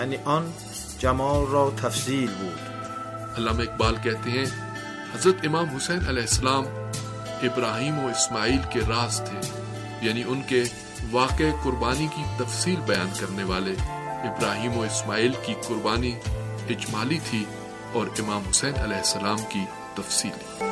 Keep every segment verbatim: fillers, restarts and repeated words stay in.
یعنی آن جمال را تفضیل بود. علامہ اقبال کہتے ہیں حضرت امام حسین علیہ السلام ابراہیم و اسماعیل کے راز تھے، یعنی ان کے واقع قربانی کی تفصیل بیان کرنے والے. ابراہیم و اسماعیل کی قربانی اجمالی تھی اور امام حسین علیہ السلام کی تفصیلی.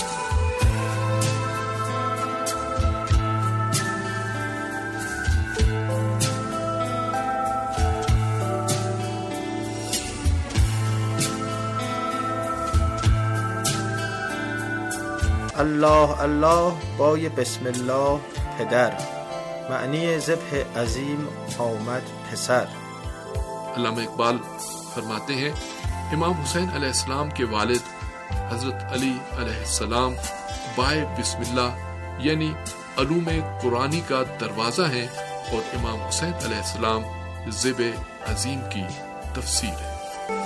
الله الله بای بسم الله پدر، معنی ذبح عظیم آمد پسر. علامہ اقبال فرماتے ہیں امام حسین علیہ السلام کے والد حضرت علی علیہ السلام بائے بسم اللہ یعنی علوم قرآنی کا دروازہ ہیں، اور امام حسین علیہ السلام ذبح عظیم کی تفسیر ہے.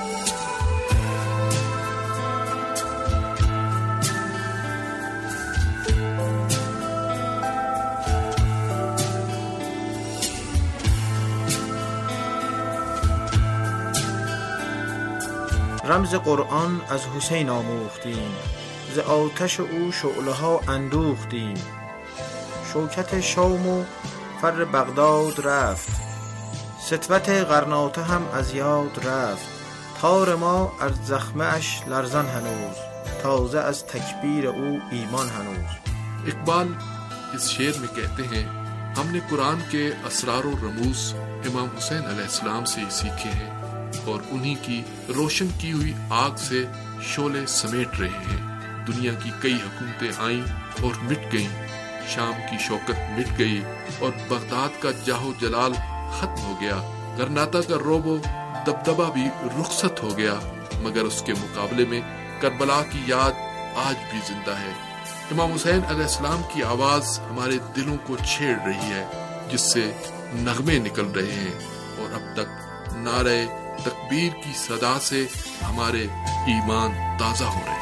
رمز قرآن از حسین آموختیم، ز آتش او شعله ها اندوختیم. شوکت شام و فر بغداد رفت، ستوت غرناطه هم از یاد رفت. تار ما از زخمه اش لرزان هنوز، تازه از تکبیر او ایمان هنوز. اقبال اس شعر میں کہتے ہیں ہم نے قرآن کے اسرار و رموز امام حسین علیہ السلام سے سیکھے ہیں، اور انہی کی روشن کی ہوئی آگ سے شعلے سمیٹ رہے ہیں. دنیا کی کئی حکومتیں آئیں اور مٹ گئیں، شام کی شوکت مٹ گئی اور بغداد کا جاہو جلال ختم ہو گیا. غرناطہ کا روب و دبدبہ بھی رخصت ہو گیا، مگر اس کے مقابلے میں کربلا کی یاد آج بھی زندہ ہے. امام حسین علیہ السلام کی آواز ہمارے دلوں کو چھیڑ رہی ہے، جس سے نغمے نکل رہے ہیں، اور اب تک نعرہ تکبیر کی صدا سے ہمارے ایمان تازہ ہو رہے ہیں.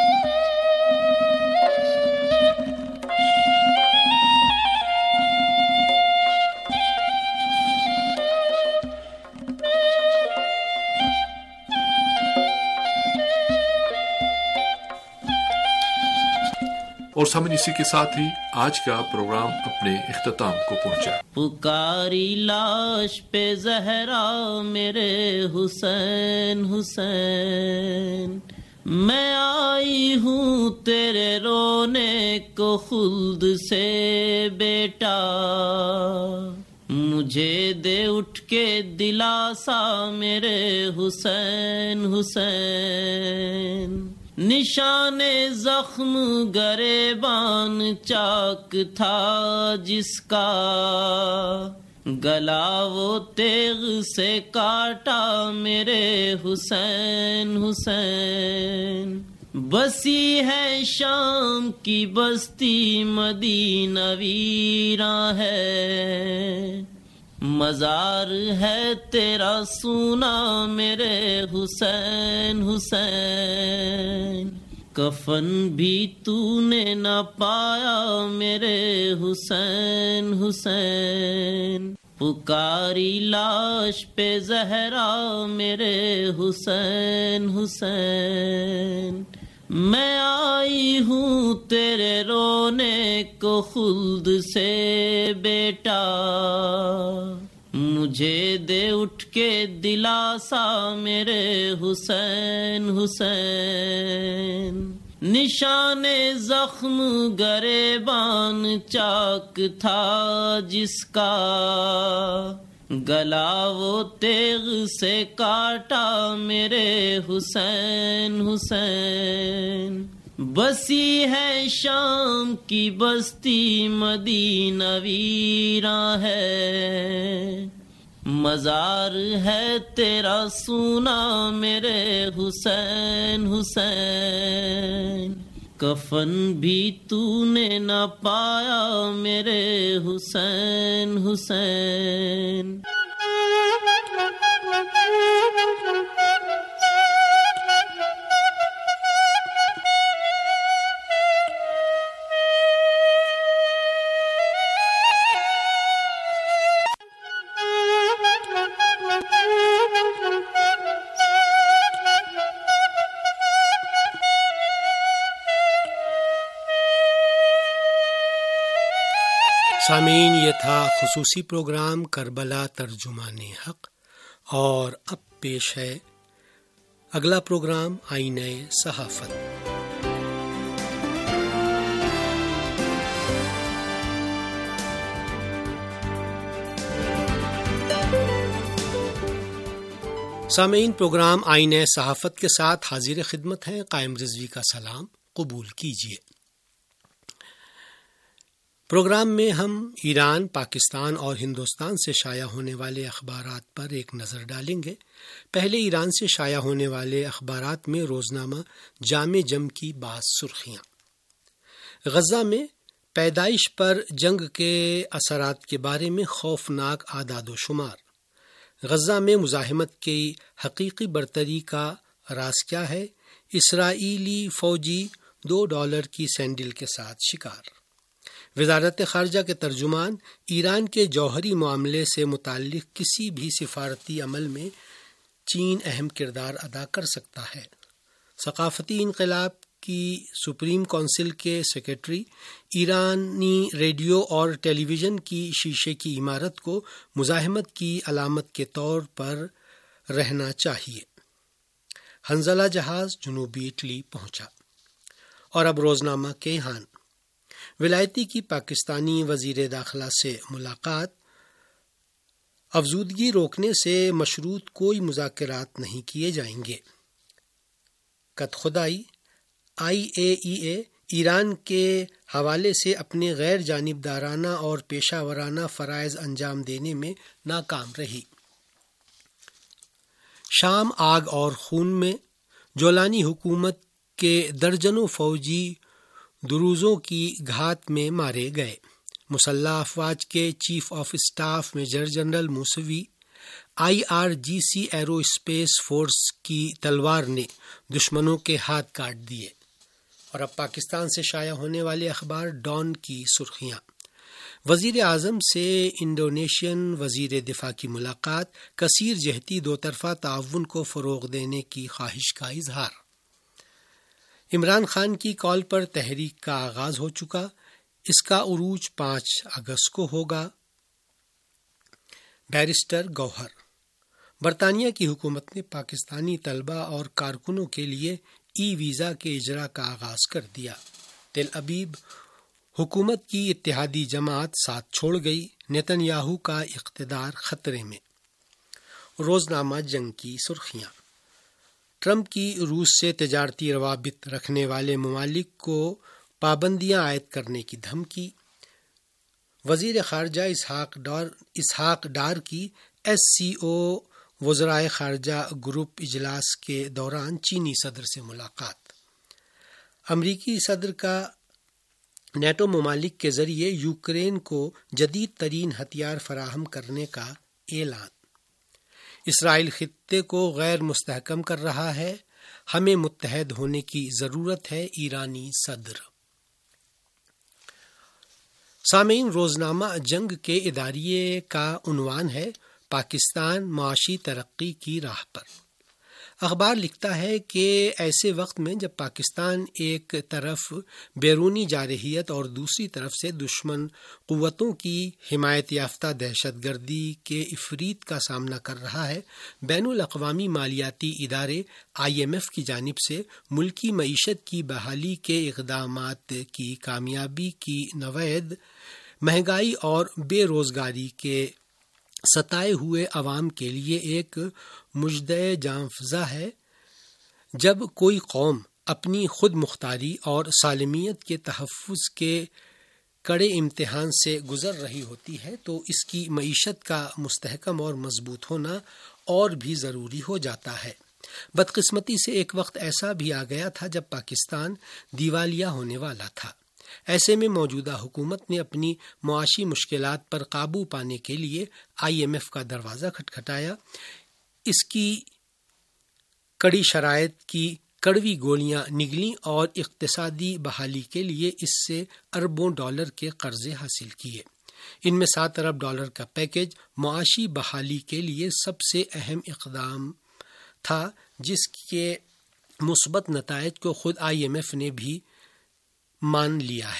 اور سامنے اسی کے ساتھ ہی آج کا پروگرام اپنے اختتام کو پہنچا. پکاری لاش پہ زہرا میرے حسین حسین، میں آئی ہوں تیرے رونے کو خلد سے بیٹا. مجھے دے اٹھ کے دلاسا میرے حسین حسین. نشان زخم گریبان چاک تھا جس کا، گلا وہ تیغ سے کاٹا میرے حسین حسین. بسی ہے شام کی بستی مدینہ ویراں ہے، مزار ہے تیرا سونا میرے حسین حسین. کفن بھی تو نے نہ پایا میرے حسین حسین. پکاری لاش پہ زہرا میرے حسین حسین، میں آئی ہوں تیرے رونے کو خلد سے بیٹا. مجھے دے اٹھ کے دلاسا میرے حسین حسین. نشان زخم گریبان چاک تھا جس کا، گلا وہ تیغ سے کاٹا میرے حسین حسین. بسی ہے شام کی بستی مدینہ ویراں ہے، مزار ہے تیرا سونا میرے حسین حسین. کفن بھی تو نے نہ پایا میرے حسین حسین. سامعین، یہ تھا خصوصی پروگرام کربلا ترجمان حق، اور اب پیش ہے اگلا پروگرام آئینہ صحافت۔ سامعین، پروگرام آئینہ صحافت کے ساتھ حاضر خدمت ہیں۔ قائم رضوی کا سلام قبول کیجیے۔ پروگرام میں ہم ایران، پاکستان اور ہندوستان سے شائع ہونے والے اخبارات پر ایک نظر ڈالیں گے۔ پہلے ایران سے شائع ہونے والے اخبارات میں روزنامہ جامع جم کی بعض سرخیاں۔ غزہ میں پیدائش پر جنگ کے اثرات کے بارے میں خوفناک اعداد و شمار۔ غزہ میں مزاحمت کی حقیقی برتری کا راز کیا ہے؟ اسرائیلی فوجی دو ڈالر کی سینڈل کے ساتھ شکار۔ وزارت خارجہ کے ترجمان، ایران کے جوہری معاملے سے متعلق کسی بھی سفارتی عمل میں چین اہم کردار ادا کر سکتا ہے۔ ثقافتی انقلاب کی سپریم کونسل کے سیکرٹری، ایرانی ریڈیو اور ٹیلی ویژن کی شیشے کی عمارت کو مزاحمت کی علامت کے طور پر رہنا چاہیے۔ حنزلہ جہاز جنوبی اٹلی پہنچا۔ اور اب روزنامہ کیہان۔ ولایتی کی پاکستانی وزیر داخلہ سے ملاقات۔ افزودگی روکنے سے مشروط کوئی مذاکرات نہیں کیے جائیں گے۔ کت خدائی، آئی اے ای اے ایران کے حوالے سے اپنے غیر جانبدارانہ اور پیشہ ورانہ فرائض انجام دینے میں ناکام رہی۔ شام آگ اور خون میں، جولانی حکومت کے درجنوں فوجی دروزوں کی گھات میں مارے گئے۔ مسلح افواج کے chief of staff major general Mousavi, I R G C aerospace force کی تلوار نے دشمنوں کے ہاتھ کاٹ دیے۔ اور اب پاکستان سے شائع ہونے والے اخبار ڈان کی سرخیاں۔ وزیر اعظم سے انڈونیشین وزیر دفاع کی ملاقات، کثیر جہتی دو طرفہ تعاون کو فروغ دینے کی خواہش کا اظہار۔ عمران خان کی کال پر تحریک کا آغاز ہو چکا، اس کا عروج پانچ اگست کو ہوگا۔ بیرسٹر گوہر، برطانیہ کی حکومت نے پاکستانی طلبہ اور کارکنوں کے لیے ای ویزا کے اجراء کا آغاز کر دیا۔ تل ابیب، حکومت کی اتحادی جماعت ساتھ چھوڑ گئی، نیتن یاہو کا اقتدار خطرے میں۔ روزنامہ جنگ کی سرخیاں۔ ٹرمپ کی روس سے تجارتی روابط رکھنے والے ممالک کو پابندیاں عائد کرنے کی دھمکی۔ وزیر خارجہ اسحاق ڈار اسحاق ڈار کی ایس سی او وزرائے خارجہ گروپ اجلاس کے دوران چینی صدر سے ملاقات۔ امریکی صدر کا نیٹو ممالک کے ذریعے یوکرین کو جدید ترین ہتھیار فراہم کرنے کا اعلان۔ اسرائیل خطے کو غیر مستحکم کر رہا ہے، ہمیں متحد ہونے کی ضرورت ہے، ایرانی صدر۔ سامعین، روزنامہ جنگ کے اداریے کا عنوان ہے پاکستان معاشی ترقی کی راہ پر۔ اخبار لکھتا ہے کہ ایسے وقت میں جب پاکستان ایک طرف بیرونی جارحیت اور دوسری طرف سے دشمن قوتوں کی حمایت یافتہ دہشت گردی کے افریط کا سامنا کر رہا ہے، بین الاقوامی مالیاتی ادارے آئی ایم ایف کی جانب سے ملکی معیشت کی بحالی کے اقدامات کی کامیابی کی نوید مہنگائی اور بے روزگاری کے ستائے ہوئے عوام کے لیے ایک مژدہ جانفزا ہے۔ جب کوئی قوم اپنی خود مختاری اور سالمیت کے تحفظ کے کڑے امتحان سے گزر رہی ہوتی ہے تو اس کی معیشت کا مستحکم اور مضبوط ہونا اور بھی ضروری ہو جاتا ہے۔ بدقسمتی سے ایک وقت ایسا بھی آ گیا تھا جب پاکستان دیوالیہ ہونے والا تھا۔ ایسے میں موجودہ حکومت نے اپنی معاشی مشکلات پر قابو پانے کے لیے آئی ایم ایف کا دروازہ کھٹکھٹایا۔ اس کی کڑی شرائط کی کڑوی گولیاں نگلیں اور اقتصادی بحالی کے لیے اس سے اربوں ڈالر کے قرضے حاصل کیے۔ ان میں سات ارب ڈالر کا پیکیج معاشی بحالی کے لیے سب سے اہم اقدام تھا، جس کے مثبت نتائج کو خود آئی ایم ایف نے بھی مان لیا ہے۔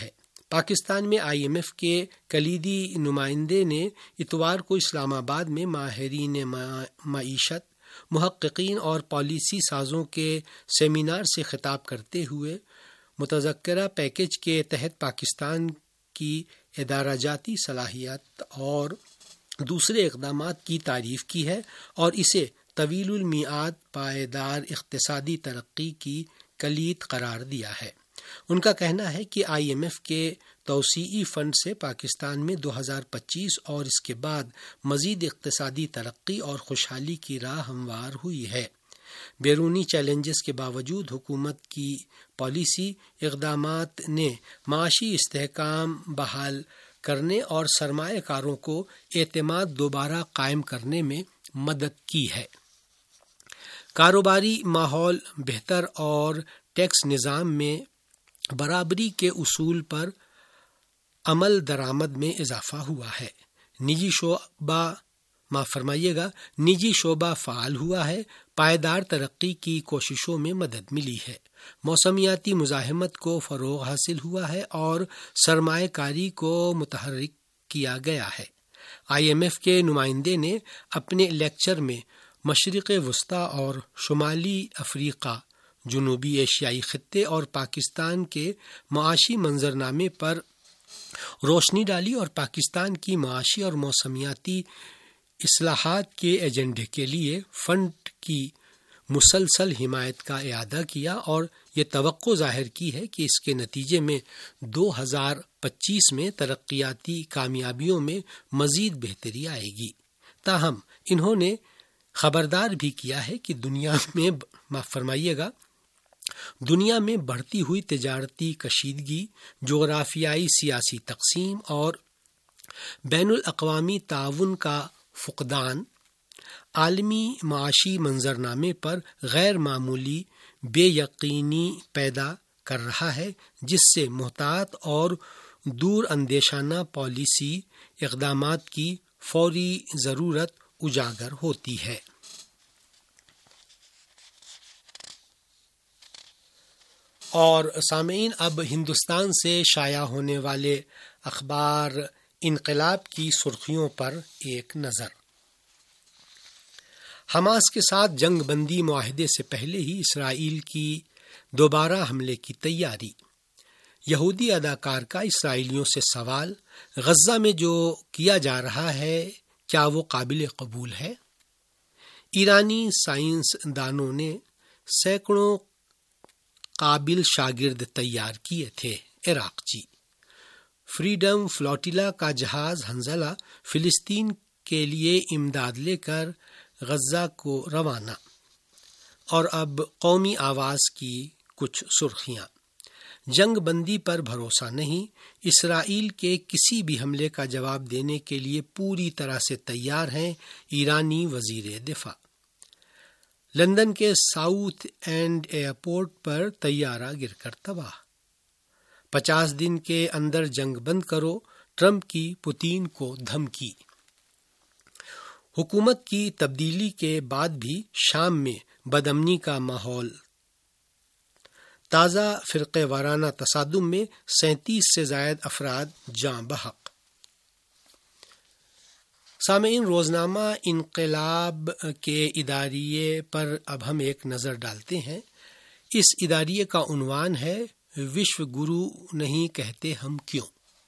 پاکستان میں آئی ایم ایف کے کلیدی نمائندے نے اتوار کو اسلام آباد میں ماہرین معیشت، محققین اور پالیسی سازوں کے سیمینار سے خطاب کرتے ہوئے متذکرہ پیکیج کے تحت پاکستان کی ادارہ جاتی صلاحیت اور دوسرے اقدامات کی تعریف کی ہے اور اسے طویل المیعاد پائیدار اقتصادی ترقی کی کلید قرار دیا ہے۔ ان کا کہنا ہے کہ آئی ایم ایف کے توسیعی فنڈ سے پاکستان میں دو ہزار پچیس اور اس کے بعد مزید اقتصادی ترقی اور خوشحالی کی راہ ہموار ہوئی ہے۔ بیرونی چیلنجز کے باوجود حکومت کی پالیسی اقدامات نے معاشی استحکام بحال کرنے اور سرمایہ کاروں کو اعتماد دوبارہ قائم کرنے میں مدد کی ہے۔ کاروباری ماحول بہتر اور ٹیکس نظام میں برابری کے اصول پر عمل درآمد میں اضافہ ہوا ہے۔ نجی شعبہ معاف فرمائیے گا نجی شعبہ فعال ہوا ہے۔ پائیدار ترقی کی کوششوں میں مدد ملی ہے۔ موسمیاتی مزاحمت کو فروغ حاصل ہوا ہے اور سرمایہ کاری کو متحرک کیا گیا ہے۔ آئی ایم ایف کے نمائندے نے اپنے لیکچر میں مشرق وسطی اور شمالی افریقہ، جنوبی ایشیائی خطے اور پاکستان کے معاشی منظرنامے پر روشنی ڈالی اور پاکستان کی معاشی اور موسمیاتی اصلاحات کے ایجنڈے کے لیے فنڈ کی مسلسل حمایت کا اعادہ کیا اور یہ توقع ظاہر کی ہے کہ اس کے نتیجے میں دو ہزار پچیس میں ترقیاتی کامیابیوں میں مزید بہتری آئے گی۔ تاہم انہوں نے خبردار بھی کیا ہے کہ دنیا میں معاف فرمائیے گا دنیا میں بڑھتی ہوئی تجارتی کشیدگی، جغرافیائی سیاسی تقسیم اور بین الاقوامی تعاون کا فقدان عالمی معاشی منظرنامے پر غیر معمولی بے یقینی پیدا کر رہا ہے، جس سے محتاط اور دور اندیشانہ پالیسی اقدامات کی فوری ضرورت اجاگر ہوتی ہے۔ اور سامعین، اب ہندوستان سے شائع ہونے والے اخبار انقلاب کی سرخیوں پر ایک نظر۔ حماس کے ساتھ جنگ بندی معاہدے سے پہلے ہی اسرائیل کی دوبارہ حملے کی تیاری۔ یہودی اداکار کا اسرائیلیوں سے سوال، غزہ میں جو کیا جا رہا ہے کیا وہ قابل قبول ہے؟ ایرانی سائنس دانوں نے سینکڑوں قابل شاگرد تیار کیے تھے۔ عراقچی فریڈم فلوٹیلا کا جہاز حنظلہ فلسطین کے لیے امداد لے کر غزہ کو روانہ۔ اور اب قومی آواز کی کچھ سرخیاں۔ جنگ بندی پر بھروسہ نہیں، اسرائیل کے کسی بھی حملے کا جواب دینے کے لیے پوری طرح سے تیار ہیں ایرانی وزیر دفاع۔ لندن کے ساؤتھ اینڈ ایئرپورٹ پر طیارہ گر کر تباہ۔ پچاس دن کے اندر جنگ بند کرو، ٹرمپ کی پوتین کو دھمکی۔ حکومت کی تبدیلی کے بعد بھی شام میں بدامنی کا ماحول۔ تازہ فرقہ وارانہ تصادم میں سینتیس سے زائد افراد جاں بحق۔ سامعین، روزنامہ انقلاب کے اداریے پر اب ہم ایک نظر ڈالتے ہیں۔ اس اداریے کا عنوان ہے وشو گرو نہیں کہتے ہم کیوں۔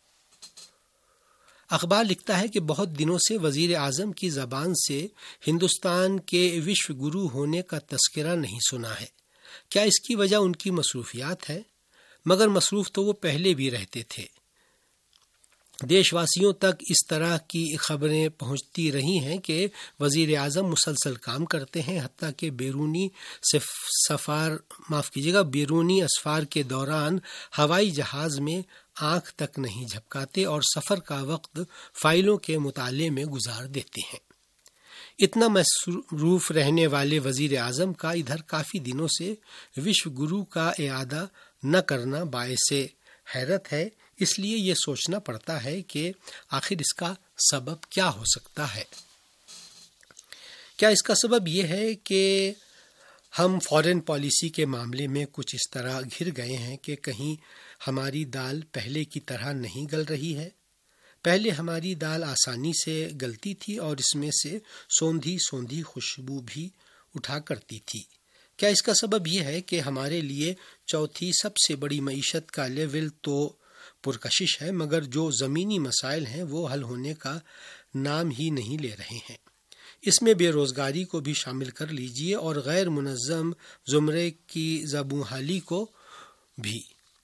اخبار لکھتا ہے کہ بہت دنوں سے وزیر اعظم کی زبان سے ہندوستان کے وشو گرو ہونے کا تذکرہ نہیں سنا ہے۔ کیا اس کی وجہ ان کی مصروفیات ہے؟ مگر مصروف تو وہ پہلے بھی رہتے تھے۔ دیش واسیوں تک اس طرح کی خبریں پہنچتی رہی ہیں کہ وزیر اعظم مسلسل کام کرتے ہیں، حتیٰ کہ بیرونی سفار معاف کیجیے گا بیرونی اسفار کے دوران ہوائی جہاز میں آنکھ تک نہیں جھپکاتے اور سفر کا وقت فائلوں کے مطالعے میں گزار دیتے ہیں۔ اتنا مصروف رہنے والے وزیر اعظم کا ادھر کافی دنوں سے وشو گرو کا اعادہ نہ کرنا باعث حیرت ہے۔ اس لیے یہ سوچنا پڑتا ہے کہ آخر اس کا سبب کیا ہو سکتا ہے۔ کیا اس کا سبب یہ ہے کہ ہم فارن پالیسی کے معاملے میں کچھ اس طرح گھر گئے ہیں کہ کہیں ہماری دال پہلے کی طرح نہیں گل رہی ہے۔ پہلے ہماری دال آسانی سے گلتی تھی اور اس میں سے سوندھی سوندھی خوشبو بھی اٹھا کرتی تھی۔ کیا اس کا سبب یہ ہے کہ ہمارے لیے چوتھی سب سے بڑی معیشت کا لیول تو پرکشش ہے، مگر جو زمینی مسائل ہیں وہ حل ہونے کا نام ہی نہیں لے رہے ہیں؟ اس میں بے روزگاری کو بھی شامل کر لیجئے اور غیر منظم زمرے کی زبوں حالی کو بھی۔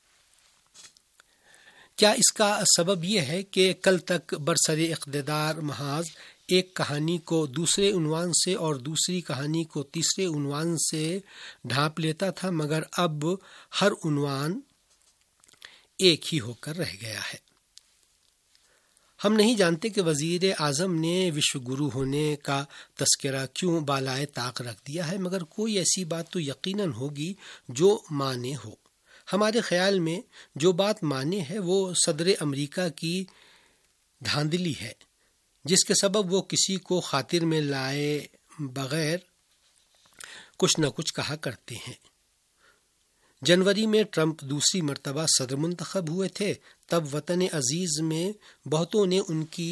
کیا اس کا سبب یہ ہے کہ کل تک برسر اقتدار محاذ ایک کہانی کو دوسرے عنوان سے اور دوسری کہانی کو تیسرے عنوان سے ڈھانپ لیتا تھا، مگر اب ہر عنوان ایک ہی ہو کر رہ گیا ہے؟ ہم نہیں جانتے کہ وزیر اعظم نے وشو گرو ہونے کا تذکرہ کیوں بالائے طاق رکھ دیا ہے، مگر کوئی ایسی بات تو یقیناً ہوگی جو مانے ہو۔ ہمارے خیال میں جو بات مانے ہے وہ صدر امریکہ کی دھاندلی ہے، جس کے سبب وہ کسی کو خاطر میں لائے بغیر کچھ نہ کچھ کہا کرتے ہیں۔ جنوری میں ٹرمپ دوسری مرتبہ صدر منتخب ہوئے تھے، تب وطن عزیز میں بہتوں نے ان کی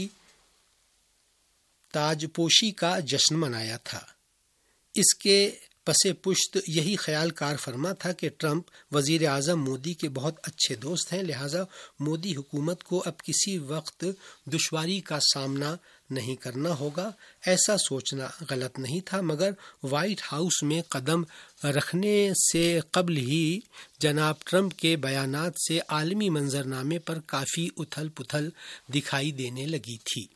تاج پوشی کا جشن منایا تھا۔ اس کے پس پشت یہی خیال کار فرما تھا کہ ٹرمپ وزیر اعظم مودی کے بہت اچھے دوست ہیں، لہٰذا مودی حکومت کو اب کسی وقت دشواری کا سامنا نہیں کرنا ہوگا۔ ایسا سوچنا غلط نہیں تھا، مگر وائٹ ہاؤس میں قدم رکھنے سے قبل ہی جناب ٹرمپ کے بیانات سے عالمی منظرنامے پر کافی اتھل پتھل دکھائی دینے لگی تھی۔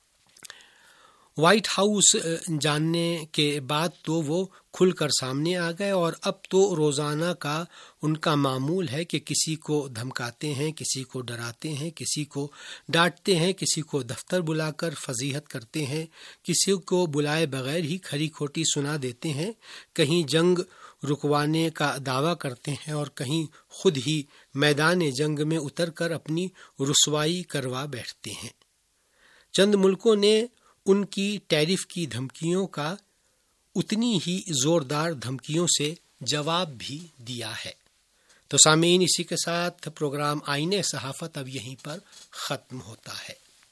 وائٹ ہاؤس جاننے کے بعد تو وہ کھل کر سامنے آ گئے، اور اب تو روزانہ کا ان کا معمول ہے کہ کسی کو دھمکاتے ہیں، کسی کو ڈراتے ہیں، کسی کو ڈانٹتے ہیں، کسی کو دفتر بلا کر فضیحت کرتے ہیں، کسی کو بلائے بغیر ہی کھری کھوٹی سنا دیتے ہیں، کہیں جنگ رکوانے کا دعویٰ کرتے ہیں اور کہیں خود ہی میدان جنگ میں اتر کر اپنی رسوائی کروا بیٹھتے ہیں۔ چند ملکوں نے ان کی ٹیرف کی دھمکیوں کا اتنی ہی زوردار دھمکیوں سے جواب بھی دیا ہے۔ تو سامعین، اسی کے ساتھ پروگرام آئین صحافت اب یہیں پر ختم ہوتا ہے۔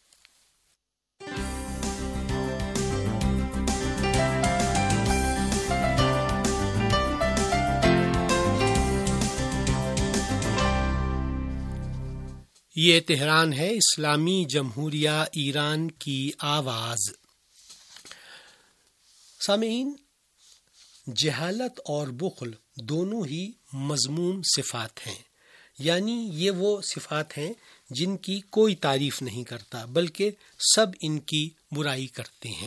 یہ تہران ہے، اسلامی جمہوریہ ایران کی آواز۔ سامعین، جہالت اور بخل دونوں ہی مذموم صفات ہیں، یعنی یہ وہ صفات ہیں جن کی کوئی تعریف نہیں کرتا بلکہ سب ان کی برائی کرتے ہیں۔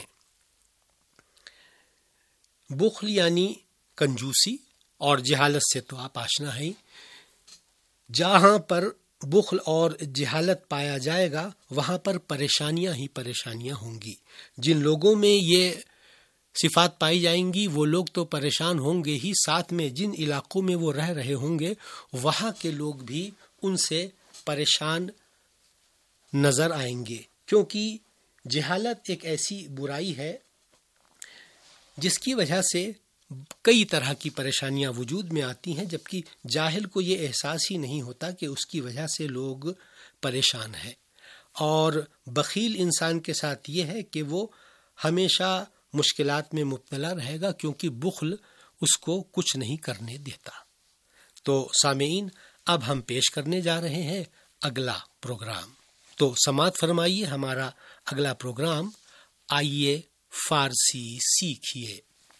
بخل یعنی کنجوسی، اور جہالت سے تو آپ آشنا ہیں۔ جہاں پر بخل اور جہالت پایا جائے گا وہاں پر پریشانیاں ہی پریشانیاں ہوں گی۔ جن لوگوں میں یہ صفات پائی جائیں گی وہ لوگ تو پریشان ہوں گے ہی، ساتھ میں جن علاقوں میں وہ رہ رہے ہوں گے وہاں کے لوگ بھی ان سے پریشان نظر آئیں گے، کیونکہ جہالت ایک ایسی برائی ہے جس کی وجہ سے کئی طرح کی پریشانیاں وجود میں آتی ہیں، جبکہ جاہل کو یہ احساس ہی نہیں ہوتا کہ اس کی وجہ سے لوگ پریشان ہیں۔ اور بخیل انسان کے ساتھ یہ ہے کہ وہ ہمیشہ مشکلات میں مبتلا رہے گا، کیونکہ بخل اس کو کچھ نہیں کرنے دیتا۔ تو سامعین، اب ہم پیش کرنے جا رہے ہیں اگلا پروگرام، تو سماعت فرمائیے ہمارا اگلا پروگرام آئیے فارسی سیکھیے۔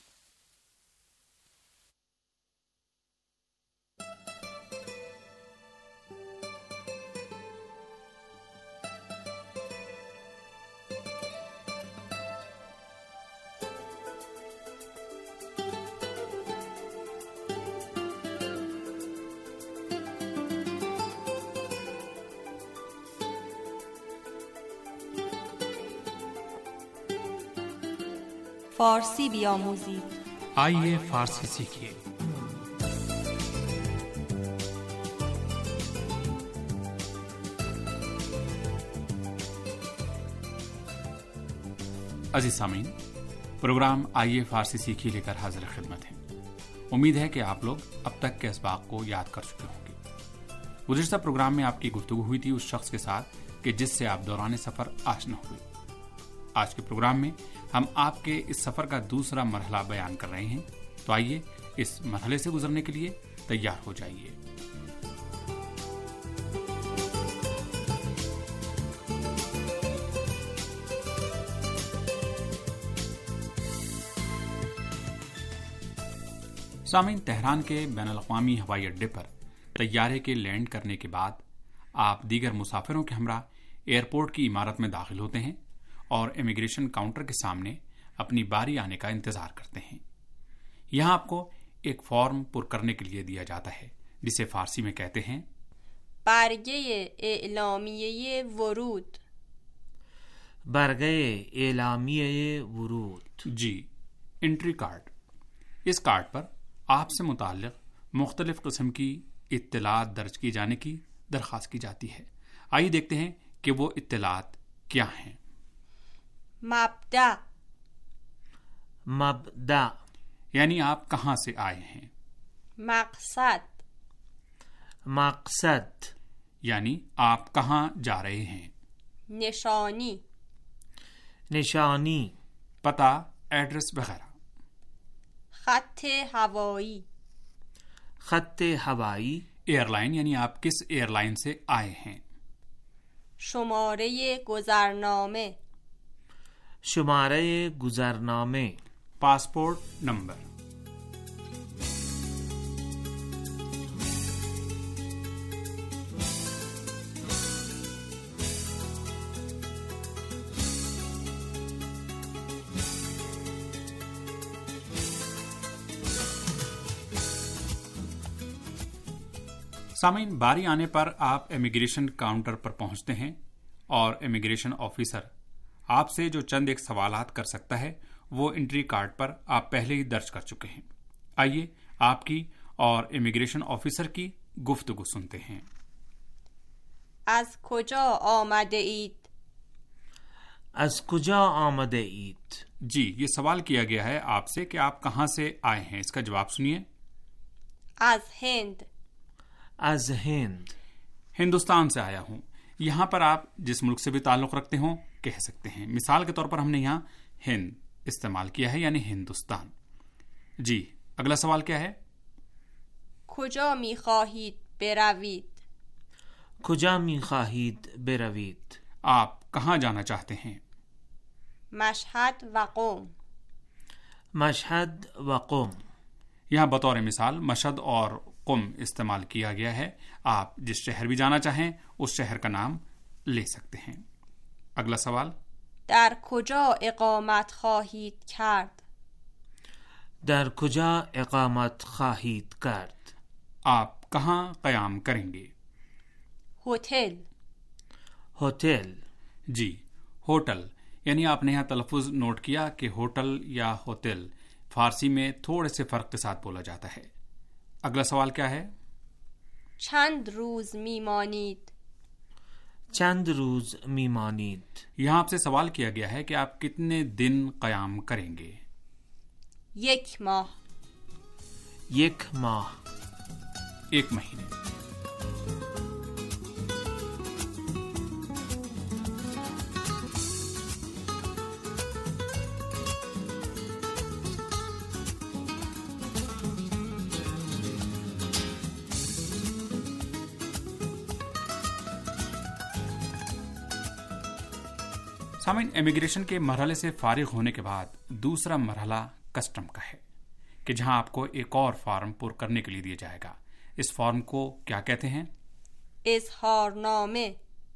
فارسی بیاموزید، آئیے فارسی سیکھیے۔ عزیز سامعین، پروگرام آئیے فارسی سیکھیے لے کر حاضر خدمت ہیں۔ امید ہے کہ آپ لوگ اب تک کے اسباق کو یاد کر چکے ہوں گے۔ گزشتہ پروگرام میں آپ کی گفتگو ہوئی تھی اس شخص کے ساتھ کہ جس سے آپ دوران سفر آشنا ہوئے۔ آج کے پروگرام میں ہم آپ کے اس سفر کا دوسرا مرحلہ بیان کر رہے ہیں، تو آئیے اس مرحلے سے گزرنے کے لیے تیار ہو جائیے۔ سامعین، تہران کے بین الاقوامی ہوائی اڈے پر طیارے کے لینڈ کرنے کے بعد آپ دیگر مسافروں کے ہمراہ ایئرپورٹ کی عمارت میں داخل ہوتے ہیں اور امیگریشن کاؤنٹر کے سامنے اپنی باری آنے کا انتظار کرتے ہیں۔ یہاں آپ کو ایک فارم پر کرنے کے لیے دیا جاتا ہے جسے فارسی میں کہتے ہیں برگه اعلامیه ورود۔ برگه اعلامیه ورود، جی، انٹری کارڈ۔ اس کارڈ پر آپ سے متعلق مختلف قسم کی اطلاعات درج کی جانے کی درخواست کی جاتی ہے۔ آئیے دیکھتے ہیں کہ وہ اطلاعات کیا ہیں۔ مبدأ، مبدأ یعنی آپ کہاں سے آئے ہیں۔ مقصد، مقصد یعنی آپ کہاں جا رہے ہیں۔ نشانی، نشانی پتہ، ایڈریس وغیرہ۔ خط ہوائی، خط ہوائی ایئر لائن یعنی آپ کس ایئر لائن سے آئے ہیں۔ شماره گذرنامه، شمارہ گزرنامے، پاسپورٹ نمبر۔ سامعین، باری آنے پر آپ امیگریشن کاؤنٹر پر پہنچتے ہیں اور امیگریشن آفیسر آپ سے جو چند ایک سوالات کر سکتا ہے وہ انٹری کارڈ پر آپ پہلے ہی درج کر چکے ہیں۔ آئیے آپ کی اور امیگریشن آفیسر کی گفتگو سنتے ہیں۔ از کجا آمده اید؟ از کجا آمده اید؟ جی، یہ سوال کیا گیا ہے آپ سے کہ آپ کہاں سے آئے ہیں۔ اس کا جواب سنیے۔ از ہند، از ہند، ہندوستان سے آیا ہوں۔ یہاں پر آپ جس ملک سے بھی تعلق رکھتے ہوں کہہ سکتے ہیں۔ مثال کے طور پر ہم نے یہاں ہند استعمال کیا ہے، یعنی ہندوستان۔ جی، اگلا سوال کیا ہے؟ کجا می خواهید بروید؟ کجا می خواهید بروید؟ آپ کہاں جانا چاہتے ہیں؟ مشهد و قم، مشہد و قم، یہاں بطور مثال مشہد اور قم استعمال کیا گیا ہے۔ آپ جس شہر بھی جانا چاہیں اس شہر کا نام لے سکتے ہیں۔ اگلا سوال، در کجا اقامت خواهید کرد؟ در کجا اقامت خواهید کرد؟ آپ کہاں قیام کریں گے؟ هتل، ہوٹل، جی، ہوٹل یعنی آپ نے یہاں تلفظ نوٹ کیا کہ ہوٹل یا ہوتل فارسی میں تھوڑے سے فرق کے ساتھ بولا جاتا ہے۔ اگلا سوال کیا ہے؟ چند روز میمانید؟ چند روز میمانید، یہاں آپ سے سوال کیا گیا ہے کہ آپ کتنے دن قیام کریں گے۔ یک ماه، یک ماہ، ایک مہینے۔ سامعین، امیگریشن کے مرحلے سے فارغ ہونے کے بعد دوسرا مرحلہ کسٹم کا ہے کہ جہاں آپ کو ایک اور فارم پر کرنے کے لیے دیا جائے گا۔ اس فارم کو کیا کہتے ہیں؟ اظہار نامے،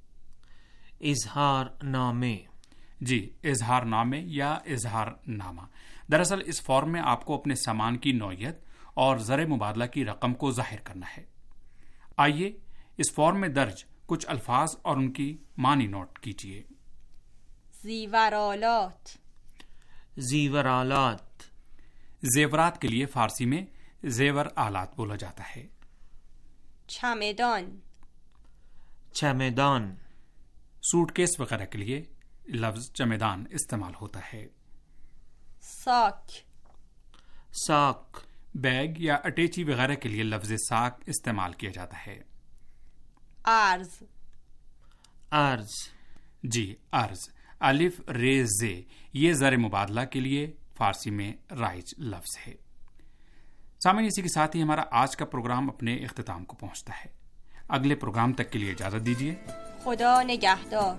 اظہار نامے، جی، اظہار نامے یا اظہار نامہ۔ دراصل اس فارم میں آپ کو اپنے سامان کی نوعیت اور زر مبادلہ کی رقم کو ظاہر کرنا ہے۔ آئیے اس فارم میں درج کچھ الفاظ اور ان کی معنی نوٹ کیجیے۔ زیورالات، زیورالات، زیورات کے لیے فارسی میں زیور آلات بولا جاتا ہے۔ چمدان، چمدان، سوٹ کیس وغیرہ کے لیے لفظ چمدان استعمال ہوتا ہے۔ ساک، ساک، بیگ یا اٹیچی وغیرہ کے لیے لفظ ساک استعمال کیا جاتا ہے؟ عرض عرض جی عرض، الف رے زے، یہ زر مبادلہ کے لیے فارسی میں رائج لفظ ہے۔ سامعین، اسی کے ساتھ ہی ہمارا آج کا پروگرام اپنے اختتام کو پہنچتا ہے۔ اگلے پروگرام تک کے لیے اجازت دیجیے۔ خدا نگہدار۔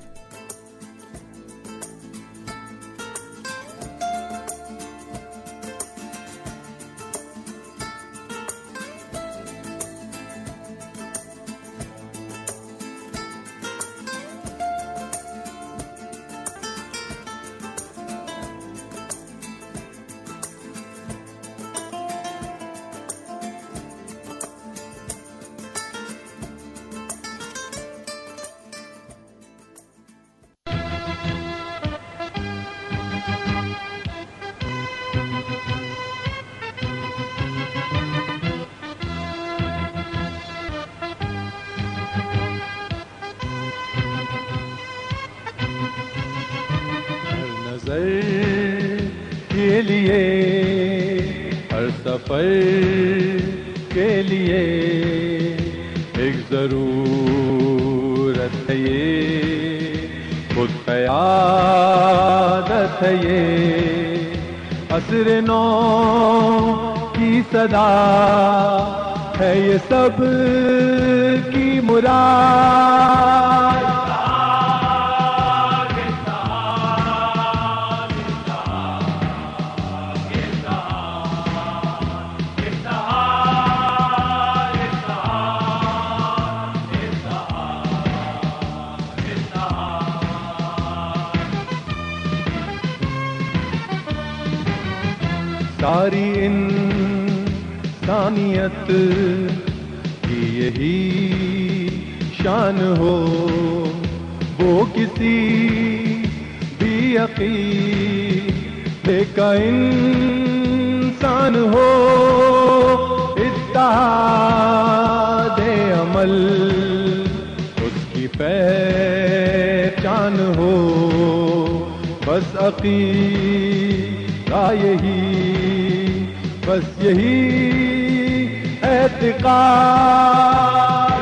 کے لیے ہر سفر کے لیے ایک ضرورت ہے، یہ خود قیادت ہے، یہ عصر نو کی صدا ہے، یہ سب کی مراد۔ ساری انسانیت کی یہی شان ہو، وہ کسی بھی عقیدے کا انسان ہو، اتحاد عمل اس کی پہچان ہو، بس عقیدہ یہی، بس یہی اعتقاد۔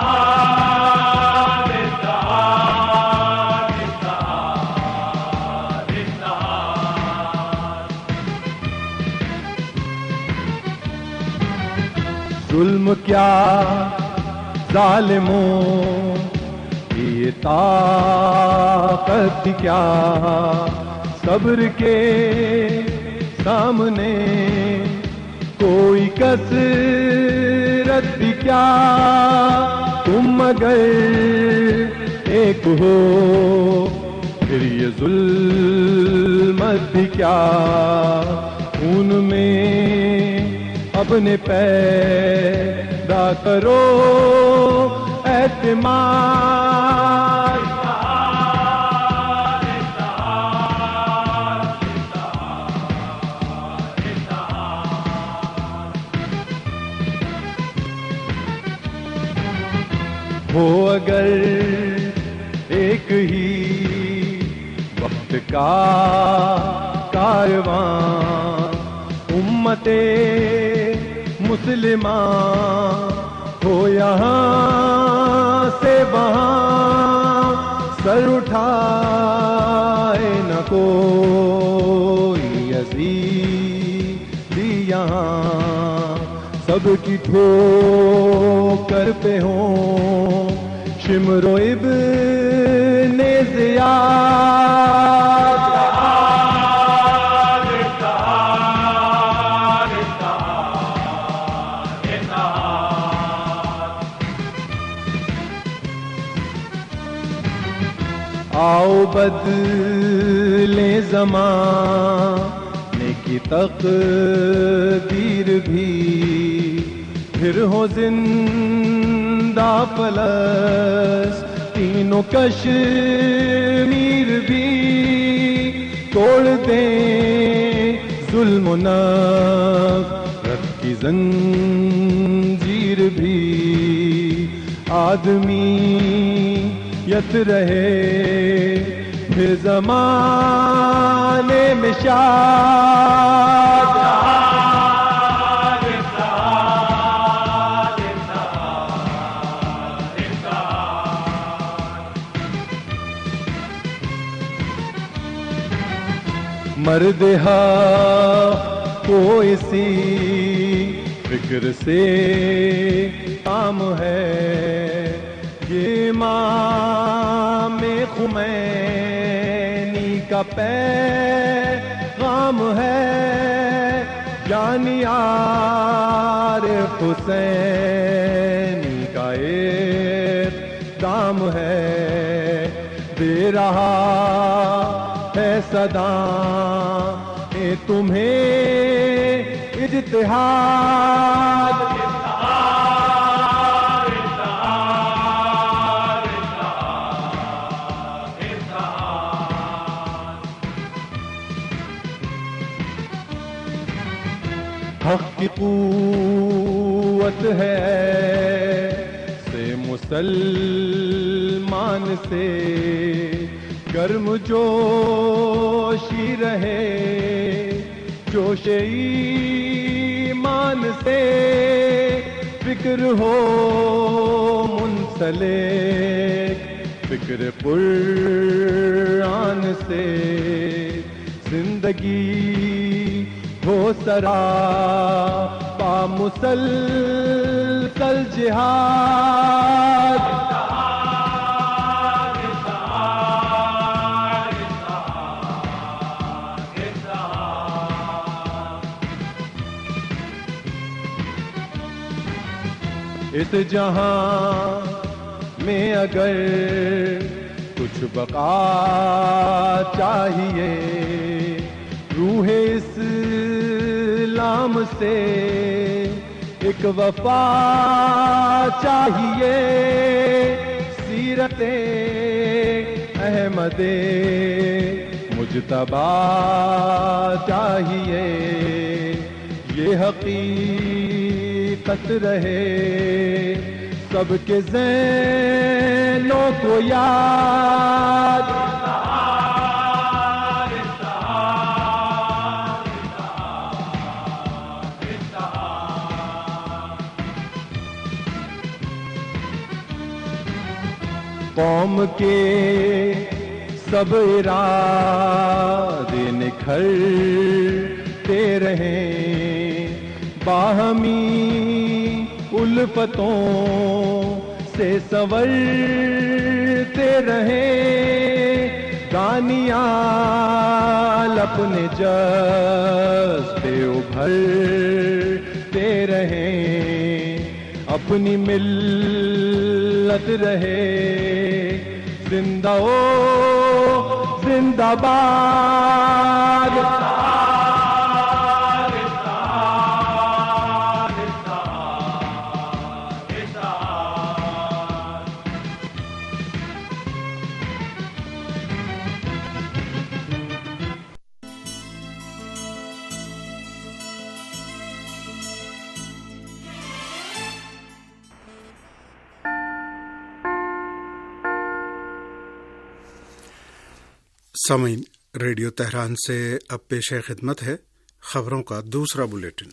اتحاد اتحاد اتحاد اتحاد۔ ظلم کیا ظالموں کی یہ طاقت کیا، صبر کے سامنے کوئی کثرت بھی کیا، تم اگر ایک ہو پھر یہ ظلمت بھی کیا، خون میں اپنے پیدا کرو اعتماد۔ ہو اگر ایک ہی وقت کا کاروان، امت مسلمہ ہو یہاں سے وہاں، سر اٹھائے نہ کوئی عزیزی یہاں، سب کی ٹھوکر پہ ہوں شمر و ابن زیاد۔ آؤ بدلے زمانے کی تقدیر بھی، پھر ہو زندہ فلسطین و کشمیر بھی، توڑ دیں ظلم و نفرت کی زنجیر بھی، آدمیت رہے پھر زمانے میں شاد۔ مرد حق کو اسی فکر سے کام ہے، یہ امام خمینی کا پیغام ہے، یعنی عارف حسینی کا اقدام ہے، دے رہا ہے صدا اے تمہیں اجتہاد، حق کی قوت ہے سے مسلمان سے، گرم جوشی رہے جوش ایمان سے، فکر ہو منسلک فکر قرآن سے، زندگی ہو سرا پا مسلسل جہاد، اس جہاں میں اگر کچھ بقا چاہیے، روح اسلام سے ایک وفا چاہیے، سیرت احمد مجتبی چاہیے، یہ حقیقت رہے سب کے ذہنوں کو یاد، قوم کے سب ارادے نکھرتے رہیں، باہمی الفتوں سے سنورتے رہیں، دانیال اپنے جذبے ابھرتے رہیں، اپنی ملت رہے زندہ او زندہ باد، سامعین، ریڈیو تہران سے اب پیش خدمت ہے خبروں کا دوسرا بلیٹن۔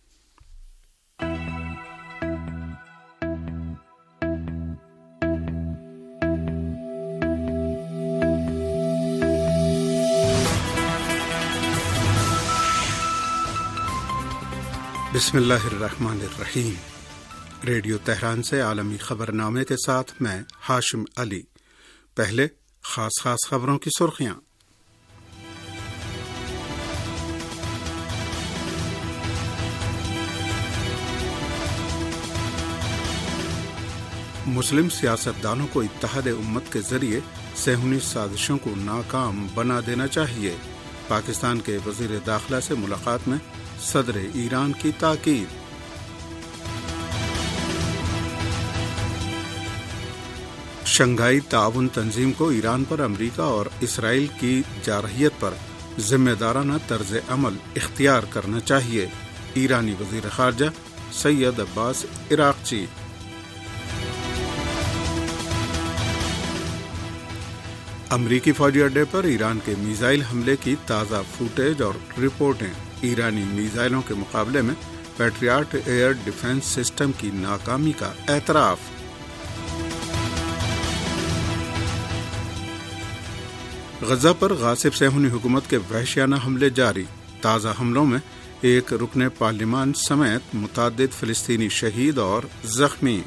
بسم اللہ الرحمن الرحیم۔ ریڈیو تہران سے عالمی خبرنامے کے ساتھ میں ہاشم علی۔ پہلے خاص خاص خبروں کی سرخیاں۔ مسلم سیاستدانوں کو اتحاد امت کے ذریعے صہیونی سازشوں کو ناکام بنا دینا چاہیے۔ پاکستان کے وزیر داخلہ سے ملاقات میں صدر ایران کی تاکید۔ شنگھائی تعاون تنظیم کو ایران پر امریکہ اور اسرائیل کی جارحیت پر ذمہ دارانہ طرز عمل اختیار کرنا چاہیے۔ ایرانی وزیر خارجہ سید عباس عراقچی۔ امریکی فوجی اڈے پر ایران کے میزائل حملے کی تازہ فوٹیج اور رپورٹیں۔ ایرانی میزائلوں کے مقابلے میں پیٹریاٹ ایئر ڈیفنس سسٹم کی ناکامی کا اعتراف۔ غزہ پر غاصب صہیونی حکومت کے وحشیانہ حملے جاری، تازہ حملوں میں ایک رکن پارلیمان سمیت متعدد فلسطینی شہید اور زخمی۔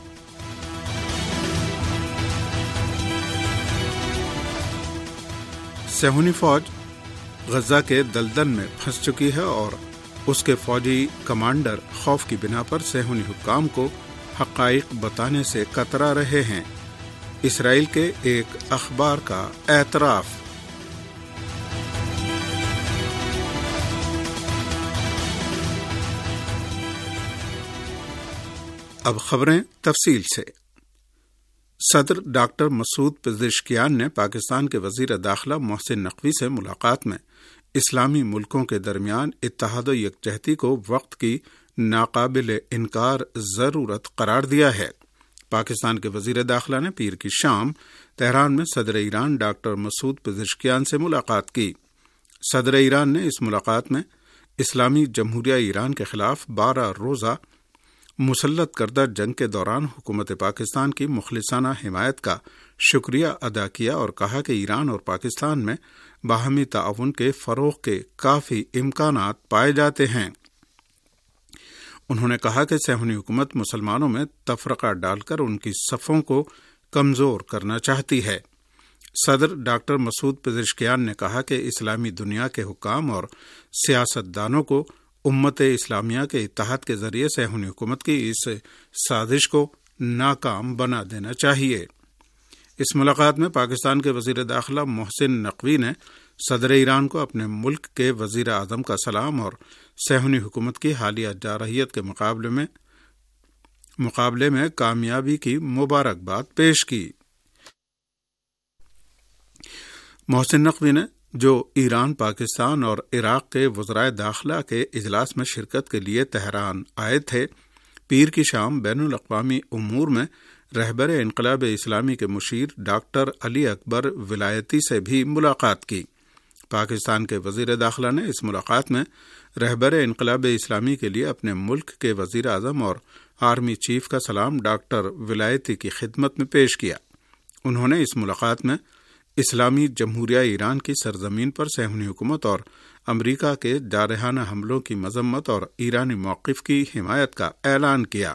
صہیونی فوج غزہ کے دلدل میں پھنس چکی ہے اور اس کے فوجی کمانڈر خوف کی بنا پر صہیونی حکام کو حقائق بتانے سے کترا رہے ہیں۔ اسرائیل کے ایک اخبار کا اعتراف۔ اب خبریں تفصیل سے۔ صدر ڈاکٹر مسعود پزشکیان نے پاکستان کے وزیر داخلہ محسن نقوی سے ملاقات میں اسلامی ملکوں کے درمیان اتحاد و یکجہتی کو وقت کی ناقابل انکار ضرورت قرار دیا ہے۔ پاکستان کے وزیر داخلہ نے پیر کی شام تہران میں صدر ایران ڈاکٹر مسعود پزشکیان سے ملاقات کی۔ صدر ایران نے اس ملاقات میں اسلامی جمہوریہ ایران کے خلاف بارہ روزہ مسلط کردہ جنگ کے دوران حکومت پاکستان کی مخلصانہ حمایت کا شکریہ ادا کیا اور کہا کہ ایران اور پاکستان میں باہمی تعاون کے فروغ کے کافی امکانات پائے جاتے ہیں۔ انہوں نے کہا کہ صہیونی حکومت مسلمانوں میں تفرقہ ڈال کر ان کی صفوں کو کمزور کرنا چاہتی ہے۔ صدر ڈاکٹر مسعود پزشکیان نے کہا کہ اسلامی دنیا کے حکام اور سیاست دانوں کو امت اسلامیہ کے اتحاد کے ذریعے صہیونی حکومت کی اس سازش کو ناکام بنا دینا چاہیے۔ اس ملاقات میں پاکستان کے وزیر داخلہ محسن نقوی نے صدر ایران کو اپنے ملک کے وزیر اعظم کا سلام اور صہیونی حکومت کی حالیہ جارحیت کے مقابلے میں مقابلے میں کامیابی کی مبارکباد پیش کی۔ محسن نقوی نے جو ایران، پاکستان اور عراق کے وزرائے داخلہ کے اجلاس میں شرکت کے لیے تہران آئے تھے، پیر کی شام بین الاقوامی امور میں رہبر انقلاب اسلامی کے مشیر ڈاکٹر علی اکبر ولایتی سے بھی ملاقات کی۔ پاکستان کے وزیر داخلہ نے اس ملاقات میں رہبر انقلاب اسلامی کے لیے اپنے ملک کے وزیر اعظم اور آرمی چیف کا سلام ڈاکٹر ولایتی کی خدمت میں پیش کیا۔ انہوں نے اس ملاقات میں اسلامی جمہوریہ ایران کی سرزمین پر صہیونی حکومت اور امریکہ کے جارحانہ حملوں کی مذمت اور ایرانی موقف کی حمایت کا اعلان کیا۔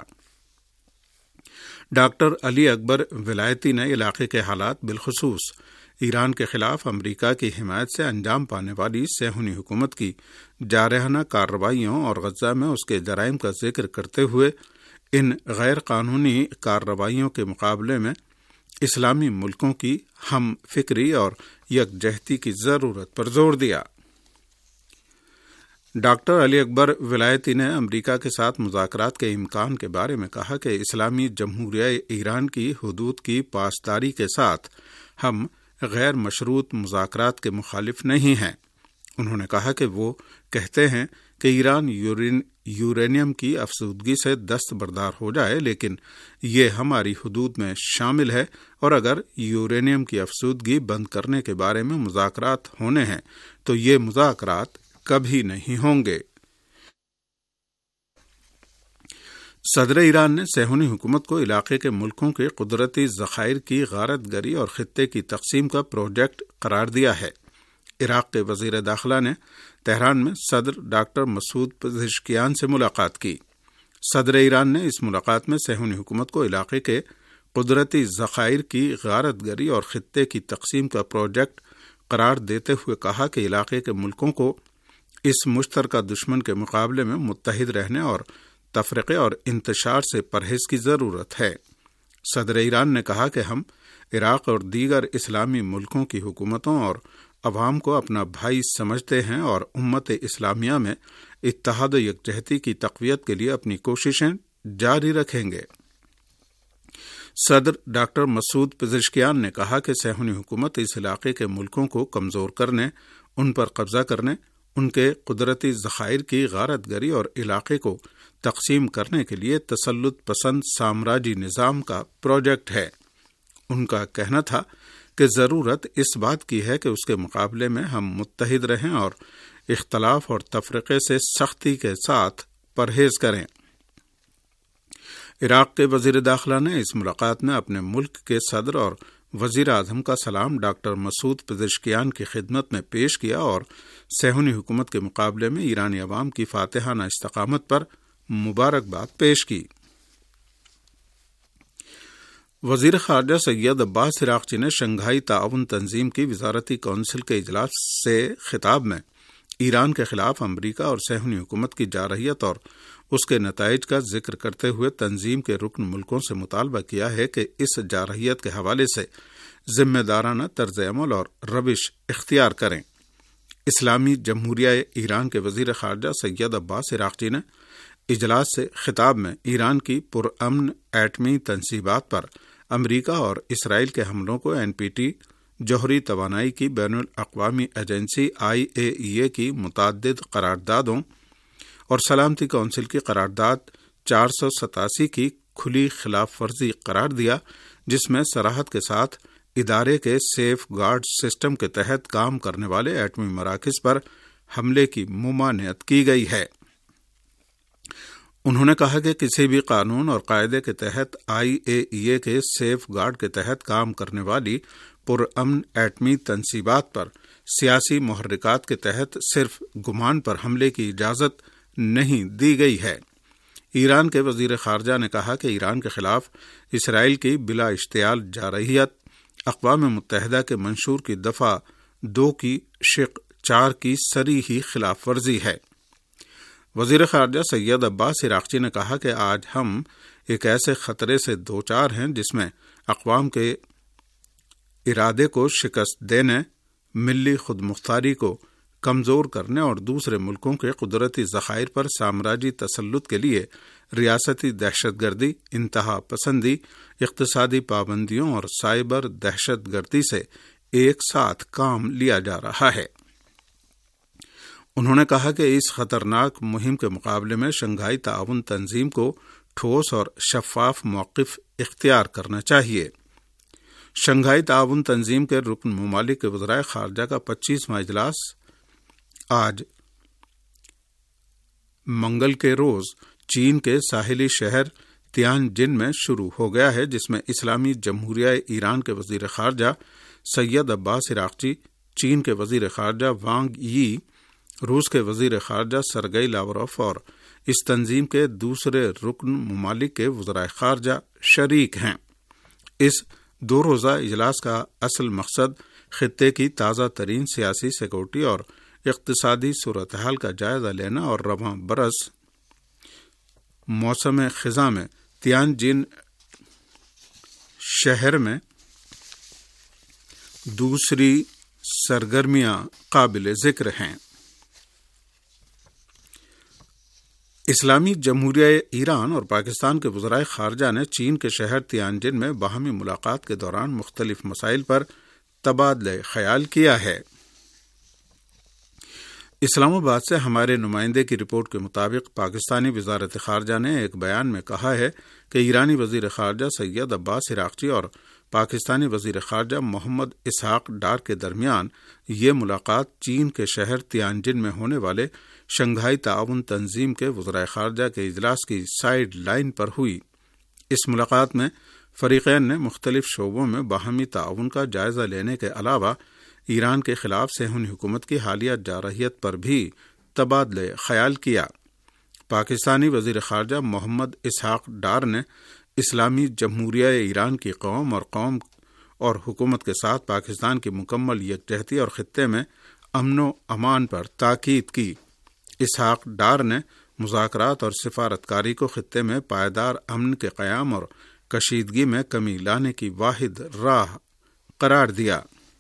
ڈاکٹر علی اکبر ولایتی نے علاقے کے حالات، بالخصوص ایران کے خلاف امریکہ کی حمایت سے انجام پانے والی صہیونی حکومت کی جارحانہ کارروائیوں اور غزہ میں اس کے جرائم کا ذکر کرتے ہوئے ان غیر قانونی کارروائیوں کے مقابلے میں اسلامی ملکوں کی ہم فکری اور یکجہتی کی ضرورت پر زور دیا۔ ڈاکٹر علی اکبر ولایتی نے امریکہ کے ساتھ مذاکرات کے امکان کے بارے میں کہا کہ اسلامی جمہوریہ ایران کی حدود کی پاسداری کے ساتھ ہم غیر مشروط مذاکرات کے مخالف نہیں ہیں۔ انہوں نے کہا کہ وہ کہتے ہیں کہ ایران یورینیم کی افزودگی سے دستبردار ہو جائے، لیکن یہ ہماری حدود میں شامل ہے، اور اگر یورینیم کی افزودگی بند کرنے کے بارے میں مذاکرات ہونے ہیں تو یہ مذاکرات کبھی نہیں ہوں گے۔ صدر ایران نے صہیونی حکومت کو علاقے کے ملکوں کے قدرتی ذخائر کی غارت گری اور خطے کی تقسیم کا پروجیکٹ قرار دیا ہے۔ عراق کے وزیر داخلہ نے تہران میں صدر ڈاکٹر مسعود پزشکیان سے ملاقات کی۔ صدر ایران نے اس ملاقات میں صہیونی حکومت کو علاقے کے قدرتی ذخائر کی غارت گری اور خطے کی تقسیم کا پروجیکٹ قرار دیتے ہوئے کہا کہ علاقے کے ملکوں کو اس مشترکہ دشمن کے مقابلے میں متحد رہنے اور تفرقے اور انتشار سے پرہیز کی ضرورت ہے۔ صدر ایران نے کہا کہ ہم عراق اور دیگر اسلامی ملکوں کی حکومتوں اور عوام کو اپنا بھائی سمجھتے ہیں اور امت اسلامیہ میں اتحاد و یکجہتی کی تقویت کے لیے اپنی کوششیں جاری رکھیں گے۔ صدر ڈاکٹر مسعود پزشکیان نے کہا کہ صہیونی حکومت اس علاقے کے ملکوں کو کمزور کرنے، ان پر قبضہ کرنے، ان کے قدرتی ذخائر کی غارت گری اور علاقے کو تقسیم کرنے کے لیے تسلط پسند سامراجی نظام کا پروجیکٹ ہے۔ ان کا کہنا تھا کہ ضرورت اس بات کی ہے کہ اس کے مقابلے میں ہم متحد رہیں اور اختلاف اور تفرقے سے سختی کے ساتھ پرہیز کریں۔ عراق کے وزیر داخلہ نے اس ملاقات میں اپنے ملک کے صدر اور وزیر اعظم کا سلام ڈاکٹر مسعود پزشکیان کی خدمت میں پیش کیا اور صہیونی حکومت کے مقابلے میں ایرانی عوام کی فاتحانہ استقامت پر مبارکباد پیش کی۔ وزیر خارجہ سید عباس عراقچی نے شنگھائی تعاون تنظیم کی وزارتی کونسل کے اجلاس سے خطاب میں ایران کے خلاف امریکہ اور صہیونی حکومت کی جارحیت اور اس کے نتائج کا ذکر کرتے ہوئے تنظیم کے رکن ملکوں سے مطالبہ کیا ہے کہ اس جارحیت کے حوالے سے ذمہ دارانہ طرز عمل اور روش اختیار کریں۔ اسلامی جمہوریہ ایران کے وزیر خارجہ سید عباس عراقچی نے اجلاس سے خطاب میں ایران کی پرامن ایٹمی تنصیبات پر امریکہ اور اسرائیل کے حملوں کو این پی ٹی جوہری توانائی کی بین الاقوامی ایجنسی آئی اے ای اے کی متعدد قراردادوں اور سلامتی کونسل کی قرارداد چار سو ستاسی کی کھلی خلاف ورزی قرار دیا، جس میں صراحت کے ساتھ ادارے کے سیف گارڈ سسٹم کے تحت کام کرنے والے ایٹمی مراکز پر حملے کی ممانعت کی گئی ہے۔ انہوں نے کہا کہ کسی بھی قانون اور قاعدے کے تحت آئی اے ای اے کے سیف گارڈ کے تحت کام کرنے والی پرامن ایٹمی تنصیبات پر سیاسی محرکات کے تحت صرف گمان پر حملے کی اجازت نہیں دی گئی ہے۔ ایران کے وزیر خارجہ نے کہا کہ ایران کے خلاف اسرائیل کی بلا اشتعال جارحیت اقوام متحدہ کے منشور کی دفعہ دو کی شق چار کی صریحی خلاف ورزی ہے۔ وزیر خارجہ سید عباس عراقچی نے کہا کہ آج ہم ایک ایسے خطرے سے دوچار ہیں جس میں اقوام کے ارادے کو شکست دینے، ملی خود مختاری کو کمزور کرنے اور دوسرے ملکوں کے قدرتی ذخائر پر سامراجی تسلط کے لیے ریاستی دہشت گردی، انتہا پسندی، اقتصادی پابندیوں اور سائبر دہشت گردی سے ایک ساتھ کام لیا جا رہا ہے۔ انہوں نے کہا کہ اس خطرناک مہم کے مقابلے میں شنگھائی تعاون تنظیم کو ٹھوس اور شفاف موقف اختیار کرنا چاہیے۔ شنگھائی تعاون تنظیم کے رکن ممالک کے وزرائے خارجہ کا پچیسواں اجلاس آج منگل کے روز چین کے ساحلی شہر تیان جن میں شروع ہو گیا ہے، جس میں اسلامی جمہوریہ ایران کے وزیر خارجہ سید عباس عراقچی، چین کے وزیر خارجہ وانگ یی، روس کے وزیر خارجہ سرگئی لاوروف اور اس تنظیم کے دوسرے رکن ممالک کے وزرائے خارجہ شریک ہیں۔ اس دو روزہ اجلاس کا اصل مقصد خطے کی تازہ ترین سیاسی، سیکورٹی اور اقتصادی صورتحال کا جائزہ لینا اور رواں برس موسم خزاں میں تیان جن شہر میں دوسری سرگرمیاں قابل ذکر ہیں۔ اسلامی جمہوریہ ایران اور پاکستان کے وزرائے خارجہ نے چین کے شہر تیانجن میں باہمی ملاقات کے دوران مختلف مسائل پر تبادلہ خیال کیا ہے۔ اسلام آباد سے ہمارے نمائندے کی رپورٹ کے مطابق پاکستانی وزارت خارجہ نے ایک بیان میں کہا ہے کہ ایرانی وزیر خارجہ سید عباس عراقچی اور پاکستانی وزیر خارجہ محمد اسحاق ڈار کے درمیان یہ ملاقات چین کے شہر تیانجن میں ہونے والے شنگھائی تعاون تنظیم کے وزرائے خارجہ کے اجلاس کی سائیڈ لائن پر ہوئی۔ اس ملاقات میں فریقین نے مختلف شعبوں میں باہمی تعاون کا جائزہ لینے کے علاوہ ایران کے خلاف صہیونی حکومت کی حالیہ جارحیت پر بھی تبادلہ خیال کیا۔ پاکستانی وزیر خارجہ محمد اسحاق ڈار نے اسلامی جمہوریہ ایران کی قوم اور قوم اور حکومت کے ساتھ پاکستان کی مکمل یکجہتی اور خطے میں امن و امان پر تاکید کی۔ اسحاق ڈار نے مذاکرات اور سفارتکاری کو خطے میں پائیدار امن کے قیام اور کشیدگی میں کمی لانے کی واحد راہ قرار دیا۔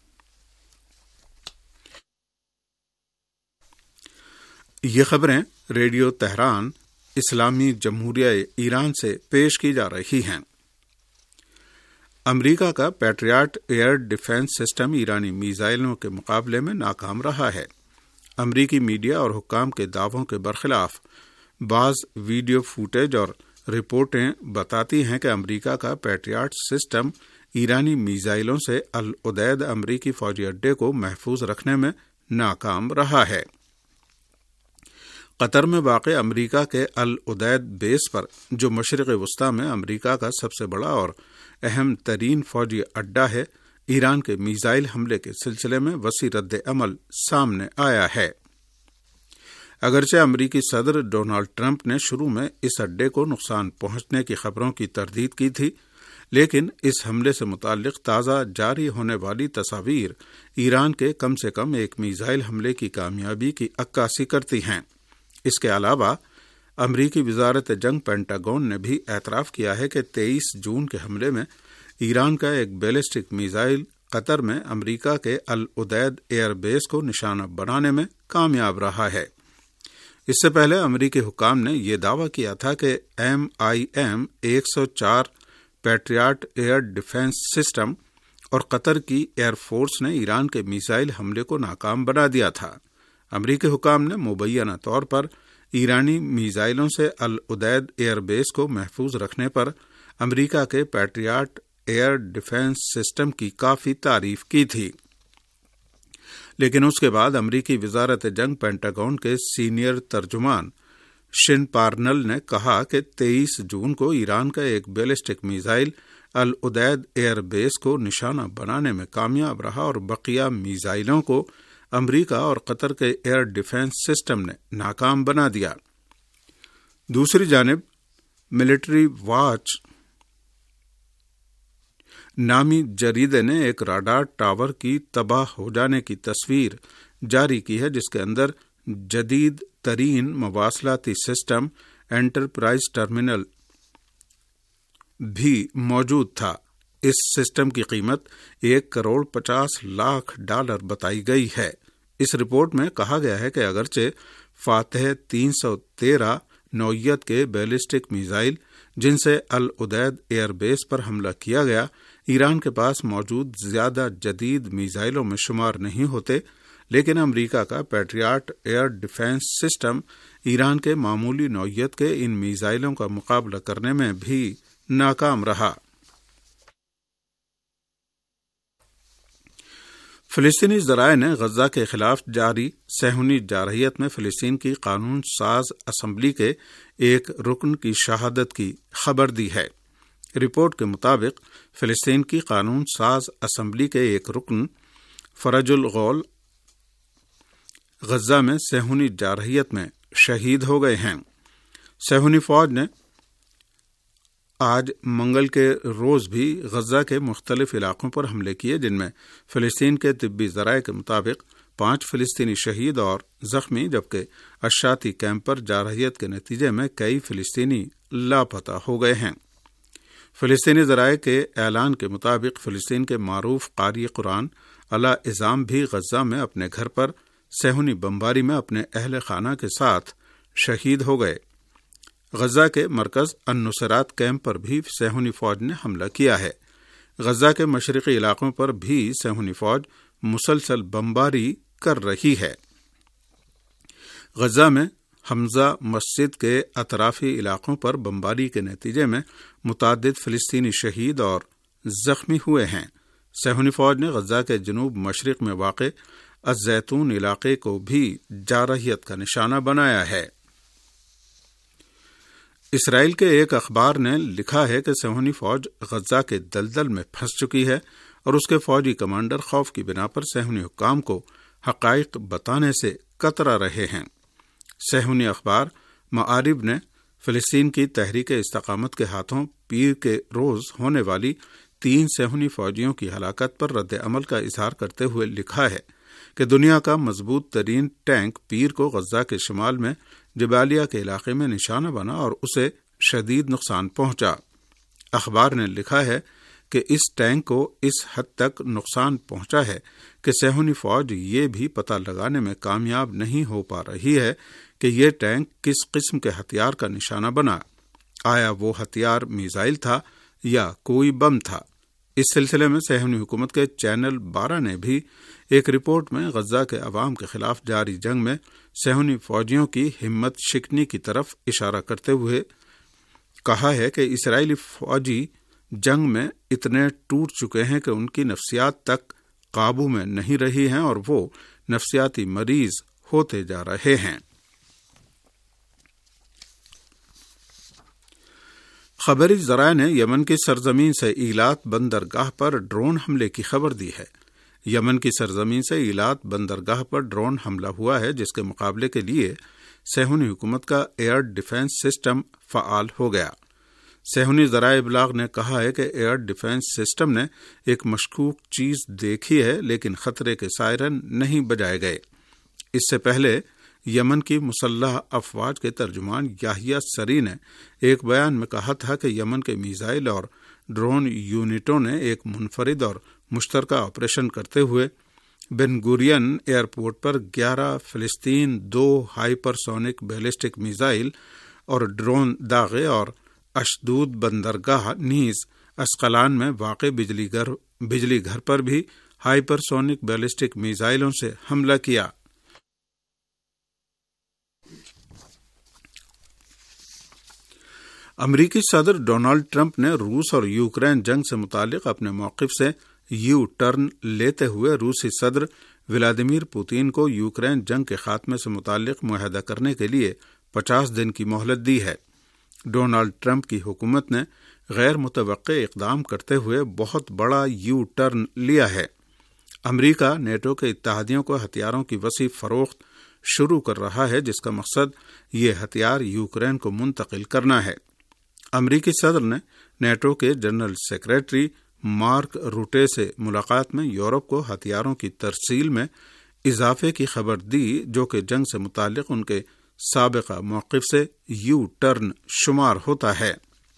یہ خبریں ریڈیو تہران اسلامی جمہوریہ ایران سے پیش کی جا رہی ہیں۔ امریکہ کا پیٹریاٹ ایئر ڈیفنس سسٹم ایرانی میزائلوں کے مقابلے میں ناکام رہا ہے۔ امریکی میڈیا اور حکام کے دعووں کے برخلاف بعض ویڈیو فوٹیج اور رپورٹیں بتاتی ہیں کہ امریکہ کا پیٹریاٹ سسٹم ایرانی میزائلوں سے العدید امریکی فوجی اڈے کو محفوظ رکھنے میں ناکام رہا ہے۔ قطر میں واقع امریکہ کے العدید بیس پر، جو مشرق وسطی میں امریکہ کا سب سے بڑا اور اہم ترین فوجی اڈہ ہے، ایران کے میزائل حملے کے سلسلے میں وسیع رد عمل سامنے آیا ہے۔ اگرچہ امریکی صدر ڈونالڈ ٹرمپ نے شروع میں اس اڈے کو نقصان پہنچنے کی خبروں کی تردید کی تھی، لیکن اس حملے سے متعلق تازہ جاری ہونے والی تصاویر ایران کے کم سے کم ایک میزائل حملے کی کامیابی کی عکاسی کرتی ہیں۔ اس کے علاوہ امریکی وزارت جنگ پینٹاگون نے بھی اعتراف کیا ہے کہ تیئیس جون کے حملے میں ایران کا ایک بیلسٹک میزائل قطر میں امریکہ کے العدید ایئر بیس کو نشانہ بنانے میں کامیاب رہا ہے۔ اس سے پہلے امریکی حکام نے یہ دعویٰ کیا تھا کہ ایم آئی ایم ایک سو چار پیٹریاٹ ایئر ڈیفنس سسٹم اور قطر کی ایئر فورس نے ایران کے میزائل حملے کو ناکام بنا دیا تھا۔ امریکی حکام نے مبینہ طور پر ایرانی میزائلوں سے العدید ایئر بیس کو محفوظ رکھنے پر امریکہ کے پیٹریاٹ ایئر ڈیفنس سسٹم کی کافی تعریف کی تھی، لیکن اس کے بعد امریکی وزارت جنگ پینٹاگون کے سینئر ترجمان شن پارنل نے کہا کہ تیئیس جون کو ایران کا ایک ballistic missile Al Udeid air base کو نشانہ بنانے میں کامیاب رہا اور بقیہ میزائلوں کو امریکہ اور قطر کے ایئر ڈیفنس سسٹم نے ناکام بنا دیا۔ دوسری جانب ملٹری واچ نامی جریدے نے ایک راڈار ٹاور کی تباہ ہو جانے کی تصویر جاری کی ہے، جس کے اندر جدید ترین مواصلاتی سسٹم انٹرپرائز ٹرمینل بھی موجود تھا۔ اس سسٹم کی قیمت ایک کروڑ پچاس لاکھ ڈالر بتائی گئی ہے۔ اس رپورٹ میں کہا گیا ہے کہ اگرچہ فاتح تین سو تیرہ نوعیت کے بیلسٹک میزائل جن سے العدید ایئر بیس پر حملہ کیا گیا ایران کے پاس موجود زیادہ جدید میزائلوں میں شمار نہیں ہوتے، لیکن امریکہ کا Patriot air defence system Iran کے معمولی نوعیت کے ان میزائلوں کا مقابلہ کرنے میں بھی ناکام رہا۔ فلسطینی ذرائع نے غزہ کے خلاف جاری صہیونی جارحیت میں فلسطین کی قانون ساز اسمبلی کے ایک رکن کی شہادت کی خبر دی ہے۔ رپورٹ کے مطابق فلسطین کی قانون ساز اسمبلی کے ایک رکن فرج الغول غزہ میں صہیونی جارحیت میں شہید ہو گئے ہیں۔ صہیونی فوج نے آج منگل کے روز بھی غزہ کے مختلف علاقوں پر حملے کیے، جن میں فلسطین کے طبی ذرائع کے مطابق پانچ فلسطینی شہید اور زخمی، جبکہ اشاتی کیمپ پر جارحیت کے نتیجے میں کئی فلسطینی لاپتہ ہو گئے ہیں۔ فلسطینی ذرائع کے اعلان کے مطابق فلسطین کے معروف قاری قرآن علا اعظام بھی غزہ میں اپنے گھر پر صہیونی بمباری میں اپنے اہل خانہ کے ساتھ شہید ہو گئے۔ غزہ کے مرکز النصرات کیمپ پر بھی صہیونی فوج نے حملہ کیا ہے۔ غزہ کے مشرقی علاقوں پر بھی صہیونی فوج مسلسل بمباری کر رہی ہے۔ غزہ میں حمزہ مسجد کے اطرافی علاقوں پر بمباری کے نتیجے میں متعدد فلسطینی شہید اور زخمی ہوئے ہیں۔ صہیونی فوج نے غزہ کے جنوب مشرق میں واقع الزیتون علاقے کو بھی جارحیت کا نشانہ بنایا ہے۔ اسرائیل کے ایک اخبار نے لکھا ہے کہ صہیونی فوج غزہ کے دلدل میں پھنس چکی ہے اور اس کے فوجی کمانڈر خوف کی بنا پر صہیونی حکام کو حقائق بتانے سے کترا رہے ہیں۔ صہیونی اخبار معارب نے فلسطین کی تحریک استقامت کے ہاتھوں پیر کے روز ہونے والی تین صہیونی فوجیوں کی ہلاکت پر رد عمل کا اظہار کرتے ہوئے لکھا ہے کہ دنیا کا مضبوط ترین ٹینک پیر کو غزہ کے شمال میں جبالیہ کے علاقے میں نشانہ بنا اور اسے شدید نقصان پہنچا۔ اخبار نے لکھا ہے کہ اس ٹینک کو اس حد تک نقصان پہنچا ہے کہ صہیونی فوج یہ بھی پتہ لگانے میں کامیاب نہیں ہو پا رہی ہے کہ یہ ٹینک کس قسم کے ہتھیار کا نشانہ بنا، آیا وہ ہتھیار میزائل تھا یا کوئی بم تھا۔ اس سلسلے میں صہیونی حکومت کے چینل بارہ نے بھی ایک رپورٹ میں غزہ کے عوام کے خلاف جاری جنگ میں صہیونی فوجیوں کی ہمت شکنی کی طرف اشارہ کرتے ہوئے کہا ہے کہ اسرائیلی فوجی جنگ میں اتنے ٹوٹ چکے ہیں کہ ان کی نفسیات تک قابو میں نہیں رہی ہیں اور وہ نفسیاتی مریض ہوتے جا رہے ہیں۔ خبری ذرائع نے یمن کی سرزمین سے ایلات بندرگاہ پر ڈرون حملے کی خبر دی ہے۔ یمن کی سرزمین سے ایلات بندرگاہ پر ڈرون حملہ ہوا ہے، جس کے مقابلے کے لیے صہیونی حکومت کا ایئر ڈیفنس سسٹم فعال ہو گیا۔ صہیونی ذرائع ابلاغ نے کہا ہے کہ ایئر ڈیفنس سسٹم نے ایک مشکوک چیز دیکھی ہے، لیکن خطرے کے سائرن نہیں بجائے گئے۔ اس سے پہلے یمن کی مسلح افواج کے ترجمان یحییٰ سری نے ایک بیان میں کہا تھا کہ یمن کے میزائل اور ڈرون یونٹوں نے ایک منفرد اور مشترکہ آپریشن کرتے ہوئے بن گورین ایئرپورٹ پر گیارہ فلسطین دو ہائپر سونک بیلسٹک میزائل اور ڈرون داغے اور اشدود بندرگاہ نیز اسقلان میں واقع بجلی گھر بجلی گھر پر بھی ہائپر سونک بیلسٹک میزائلوں سے حملہ کیا۔ امریکی صدر ڈونلڈ ٹرمپ نے روس اور یوکرین جنگ سے متعلق اپنے موقف سے یو ٹرن لیتے ہوئے روسی صدر ولادیمیر پوتین کو یوکرین جنگ کے خاتمے سے متعلق معاہدہ کرنے کے لیے پچاس دن کی مہلت دی ہے۔ ڈونلڈ ٹرمپ کی حکومت نے غیر متوقع اقدام کرتے ہوئے بہت بڑا یو ٹرن لیا ہے۔ امریکہ نیٹو کے اتحادیوں کو ہتھیاروں کی وسیع فروخت شروع کر رہا ہے، جس کا مقصد یہ ہتھیار یوکرین کو منتقل کرنا ہے۔ امریکی صدر نے نیٹو کے جنرل سیکریٹری مارک روٹے سے ملاقات میں یورپ کو ہتھیاروں کی ترسیل میں اضافے کی خبر دی، جو کہ جنگ سے متعلق ان کے سابقہ موقف سے یو ٹرن شمار ہوتا ہے۔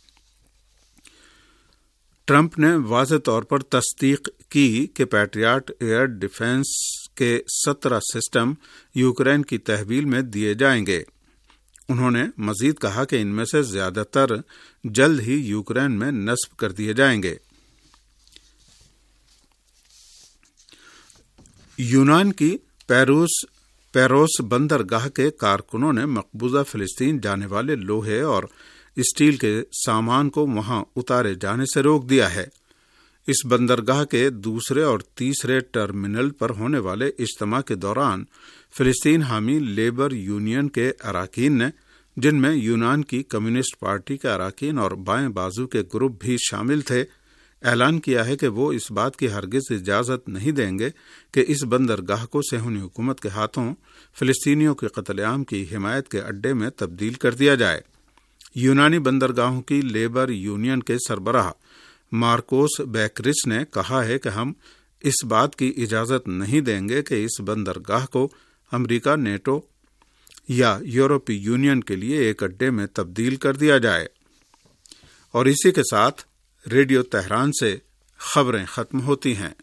ٹرمپ نے واضح طور پر تصدیق کی کہ پیٹریاٹ ایئر ڈیفنس کے سترہ سسٹم یوکرین کی تحویل میں دیے جائیں گے۔ انہوں نے مزید کہا کہ ان میں سے زیادہ تر جلد ہی یوکرین میں نصب کر دیے جائیں گے۔ یونان کی پیروس پیروس بندرگاہ کے کارکنوں نے مقبوضہ فلسطین جانے والے لوہے اور اسٹیل کے سامان کو وہاں اتارے جانے سے روک دیا ہے۔ اس بندرگاہ کے دوسرے اور تیسرے ٹرمینل پر ہونے والے اجتماع کے دوران فلسطین حامی لیبر یونین کے اراکین نے، جن میں یونان کی کمیونسٹ پارٹی کے اراکین اور بائیں بازو کے گروپ بھی شامل تھے، اعلان کیا ہے کہ وہ اس بات کی ہرگز اجازت نہیں دیں گے کہ اس بندرگاہ کو صہیونی حکومت کے ہاتھوں فلسطینیوں کے قتل عام کی حمایت کے اڈے میں تبدیل کر دیا جائے۔ یونانی بندرگاہوں کی لیبر یونین کے سربراہ مارکوس بیکرس نے کہا ہے کہ ہم اس بات کی اجازت نہیں دیں گے کہ اس بندرگاہ کو امریکہ، نیٹو یا یورپی یونین کے لیے ایک اڈے میں تبدیل کر دیا جائے۔ اور اسی کے ساتھ ریڈیو تہران سے خبریں ختم ہوتی ہیں۔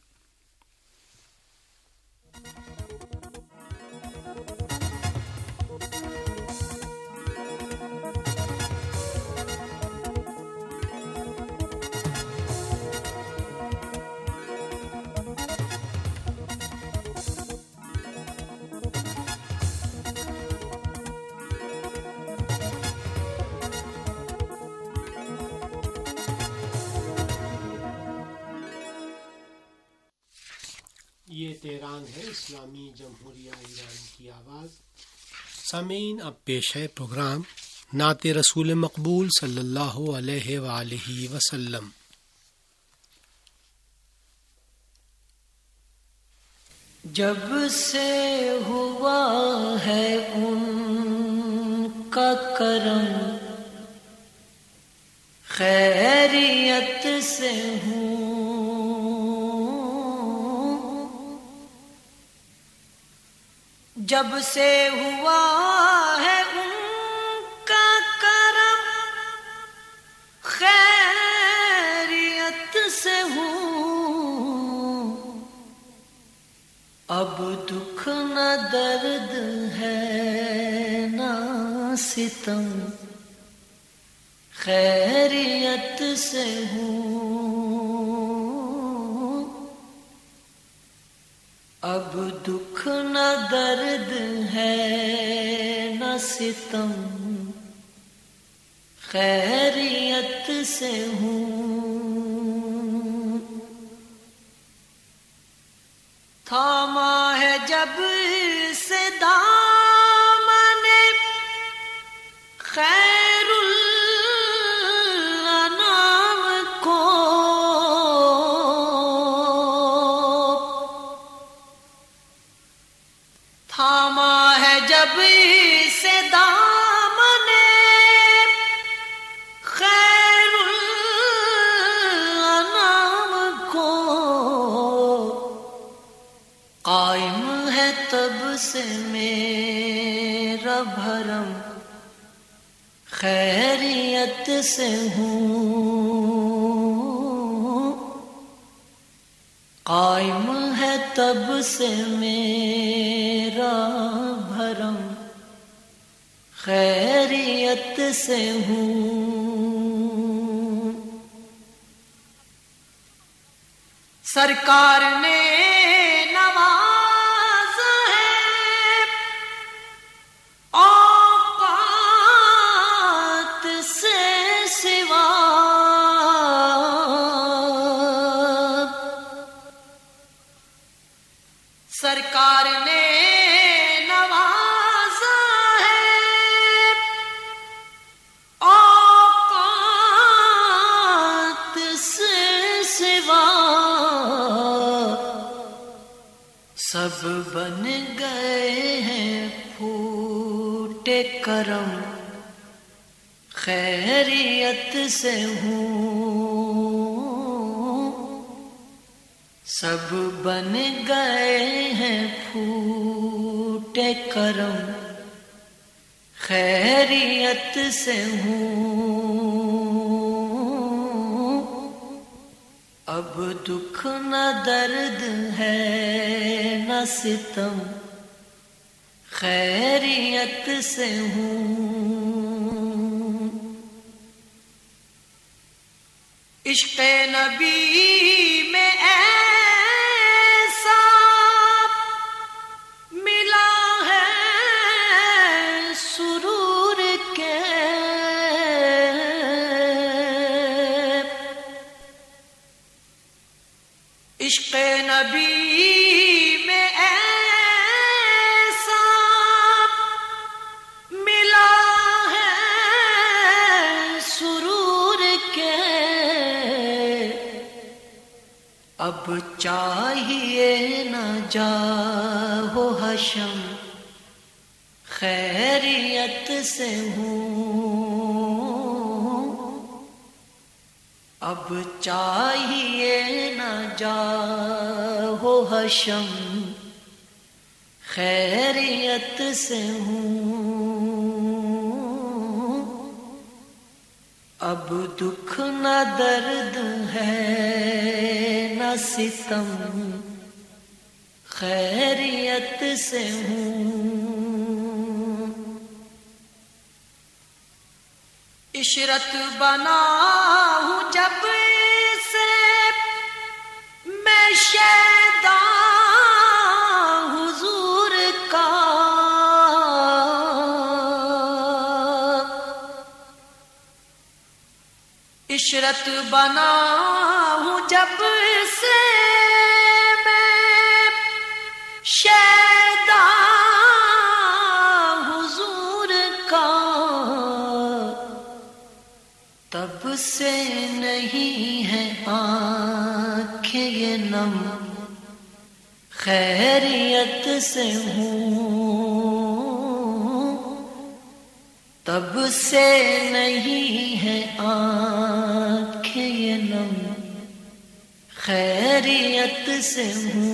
یہ تہران ہے، اسلامی جمہوریہ ایران کی آواز۔ سامعین، اب پیش ہے پروگرام نعت رسول مقبول صلی اللہ علیہ وآلہ وسلم۔ جب سے ہوا ہے ان کا کرم، خیریت سے ہوں، جب سے ہوا ہے ان کا کرم، خیریت سے ہوں، اب دکھ نہ درد ہے نہ ستم، خیریت سے ہوں، اب دکھ نہ درد ہے نہ ستم، خیریت سے ہوں، تھاما ہے جب سے دامن خیر اللہ خیریت سے ہوں، قائم ہے تب سے میرا بھرم، خیریت سے ہوں۔ سرکار نے نواز ہے اوقات سے سوا، سرکار نے نوازا ہے اوقات سے سوا، سب بن گئے ہیں پھوٹے کرم، خیریت سے ہوں، سب بن گئے ہیں پھوٹے کرم، خیریت سے ہوں۔ اب دکھ نہ درد ہے نہ ستم، خیریت سے ہوں۔ عشق نبی میں ایسا ملا ہے سرور کے، عشق نبی میں ایسا ملا ہے سرور کے، اب چاہیے نہ جاؤ حشم، خیریت سے ہوں۔ اب چاہیے نہ جاؤ حشم، خیریت سے ہوں۔ اب دکھ نہ درد ہے نہ ستم، خیریت سے ہوں۔ عشرت بنا ہوں جب سے میں شیدا حضور کا، عشرت بنا ہوں جب سے میں شیدا حضور کا، تب سے نہیں ہے آنکھیں یہ نم، خیریت سے ہوں۔ تب سے نہیں ہے آنکھیں یہ نم، خیریت سے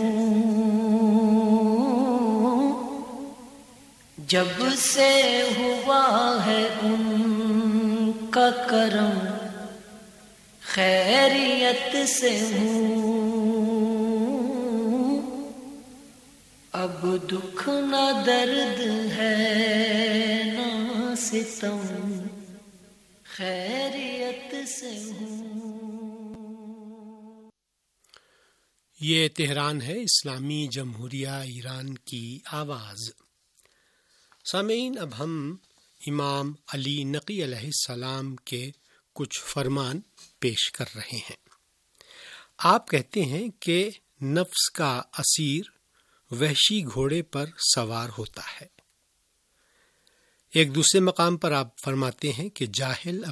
ہوں۔ جب سے ہوا ہے ان کا کرم، خیریت سے ہوں۔ اب دکھ نہ درد ہے نہ ستم، خیریت سے ہوں۔ یہ تہران ہے، اسلامی جمہوریہ ایران کی آواز۔ سامعین، اب ہم امام علی نقی علیہ السلام کے کچھ فرمان پیش کر رہے ہیں۔ آپ کہتے ہیں کہ نفس کا اسیر وحشی گھوڑے پر سوار ہوتا ہے۔ ایک دوسرے مقام پر آپ فرماتے ہیں کہ جاہل